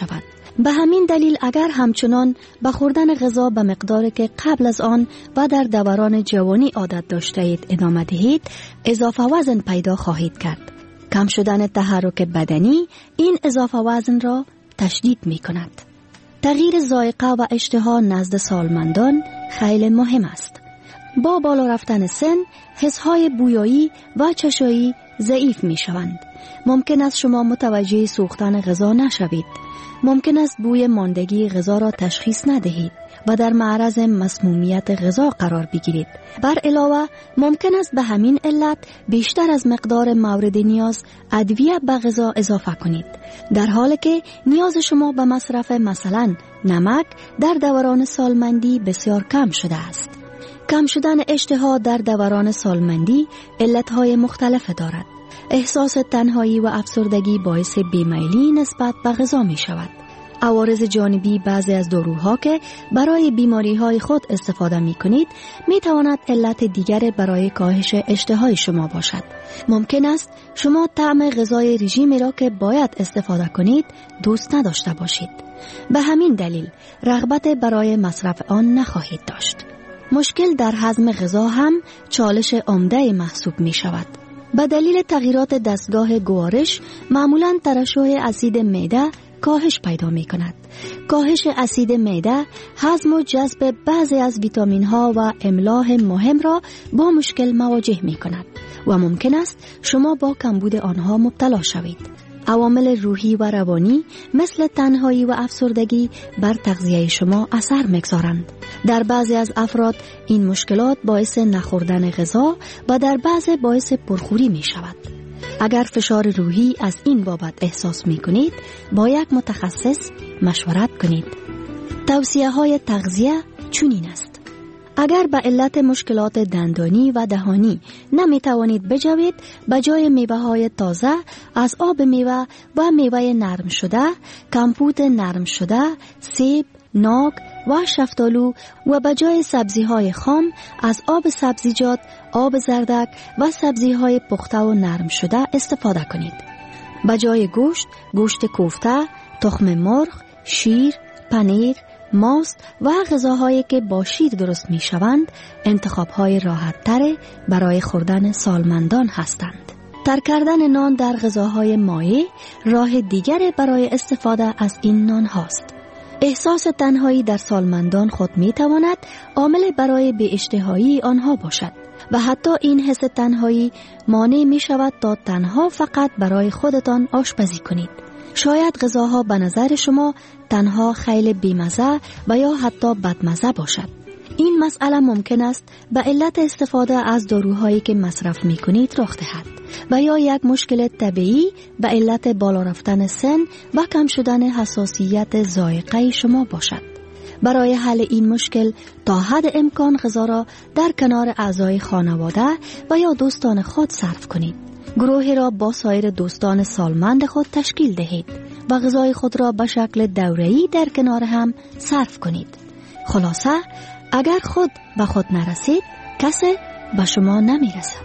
به همین دلیل اگر همچنان به خوردن غذا به مقداری که قبل از آن و در دوران جوانی عادت داشته اید ادامه دهید، اضافه وزن پیدا خواهید کرد. کم شدن تحرک بدنی این اضافه وزن را تشدید می کند. تغییر ذائقه و اشتها نزد سالمندان خیلی مهم است. با بالا رفتن سن، حسهای بویایی و چشایی ضعیف می شوند. ممکن است شما متوجه سوختن غذا نشوید. ممکن است بوی ماندگی غذا را تشخیص ندهید و در معرض مسمومیت غذا قرار بگیرید. بر علاوه ممکن است به همین علت بیشتر از مقدار مورد نیاز ادویه به غذا اضافه کنید، در حالی که نیاز شما به مصرف مثلا نمک در دوران سالمندی بسیار کم شده است. کم شدن اشتها در دوران سالمندی علتهای مختلف دارد. احساس تنهایی و افسردگی باعث بیمیلی نسبت به غذا می شود. عوارض جانبی بعضی از داروها که برای بیماری های خود استفاده می کنید می تواند علت دیگر برای کاهش اشتهای شما باشد. ممکن است شما طعم غذای رژیمی را که باید استفاده کنید دوست نداشته باشید. به همین دلیل رغبت برای مصرف آن نخواهید داشت. مشکل در هضم غذا هم چالش عمده محسوب می شود. به دلیل تغییرات دستگاه گوارش معمولاً ترشح اسید معده کاهش پیدا می کند. کاهش اسید معده هضم و جذب بعضی از ویتامین ها و املاح مهم را با مشکل مواجه می کند و ممکن است شما با کمبود آنها مبتلا شوید. عوامل روحی و روانی مثل تنهایی و افسردگی بر تغذیه شما اثر می‌گذارند. در بعضی از افراد این مشکلات باعث نخوردن غذا و در بعضی باعث پرخوری می شود. اگر فشار روحی از این بابت احساس می کنید، با یک متخصص مشورت کنید. توصیه های تغذیه چنین است: اگر به علت مشکلات دندانی و دهانی نمی توانید بجوید، به جای میوه های تازه از آب میوه و میوه نرم شده، کمپوت نرم شده، سیب، ناک و شفتالو و به جای سبزی های خام از آب سبزیجات، آب زردک و سبزی های پخته و نرم شده استفاده کنید. به جای گوشت، گوشت کوفته، تخم مرغ، شیر، پنیر، ماست و غذاهایی که با شیر درست می شوند انتخاب‌های راحت‌تر برای خوردن سالمندان هستند. ترک کردن نان در غذاهای مایع راه دیگر برای استفاده از این نان هاست. احساس تنهایی در سالمندان خود می تواند عامل برای بی‌اشتهایی آنها باشد و حتی این حس تنهایی مانع می شود تا تنها فقط برای خودتان آشپزی کنید. شاید غذاها به نظر شما تنها خیلی بیمزه و یا حتی بدمزه باشد. این مسئله ممکن است به علت استفاده از داروهایی که مصرف می کنید رخ دهد و یا یک مشکل طبیعی به علت بالا رفتن سن و کم شدن حساسیت ذائقه شما باشد. برای حل این مشکل تا حد امکان غذا را در کنار اعضای خانواده و یا دوستان خود صرف کنید. گروهی را با سایر دوستان سالمند خود تشکیل دهید و غذای خود را به شکل دوره‌ای در کنار هم صرف کنید. خلاصه اگر خود به خود نرسید، کسی به شما نمیرسد.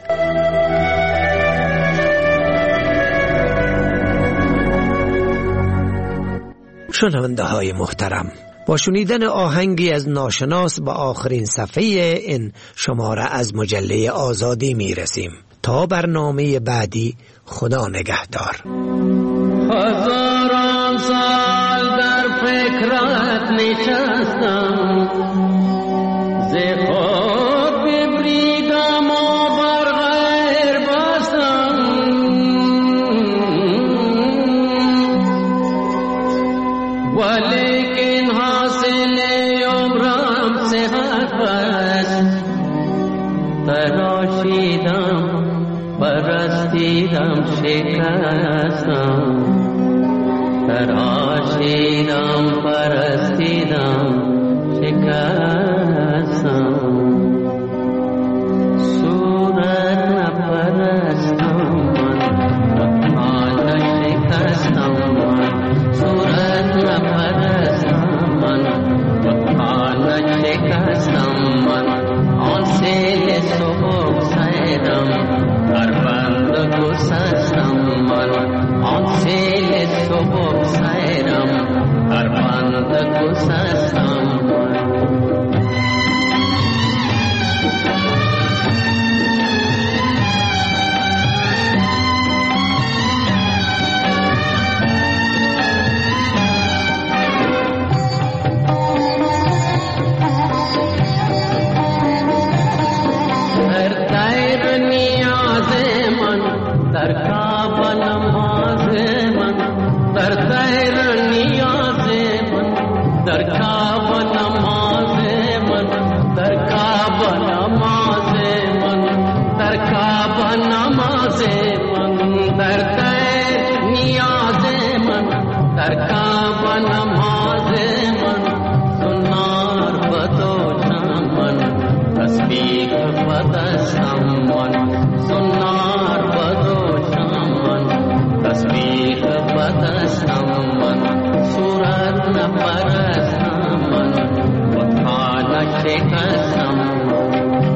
شنونده های محترم، با شنیدن آهنگی از ناشناس به آخرین صفحه این شماره از مجله آزادی می رسیم. تا برنامه بعدی، خدا نگهدار. هزاران سال در فکرت نشستم، ز خود ببریدم و بر غیر بستم، ولیکن حاصل عمرم صحت است. تراشیدم پرستیدم شکستم، تراشیدم پرستیدم شکستم، صورت نپرستم من حال شکستم، من صورت نپرستم من حال شکستم، من آن سیل صبح سیدم بر بند گسستم، من آن سیل صبح سیرم بر सूरत न परस्तमन, उठा नशे कसमन।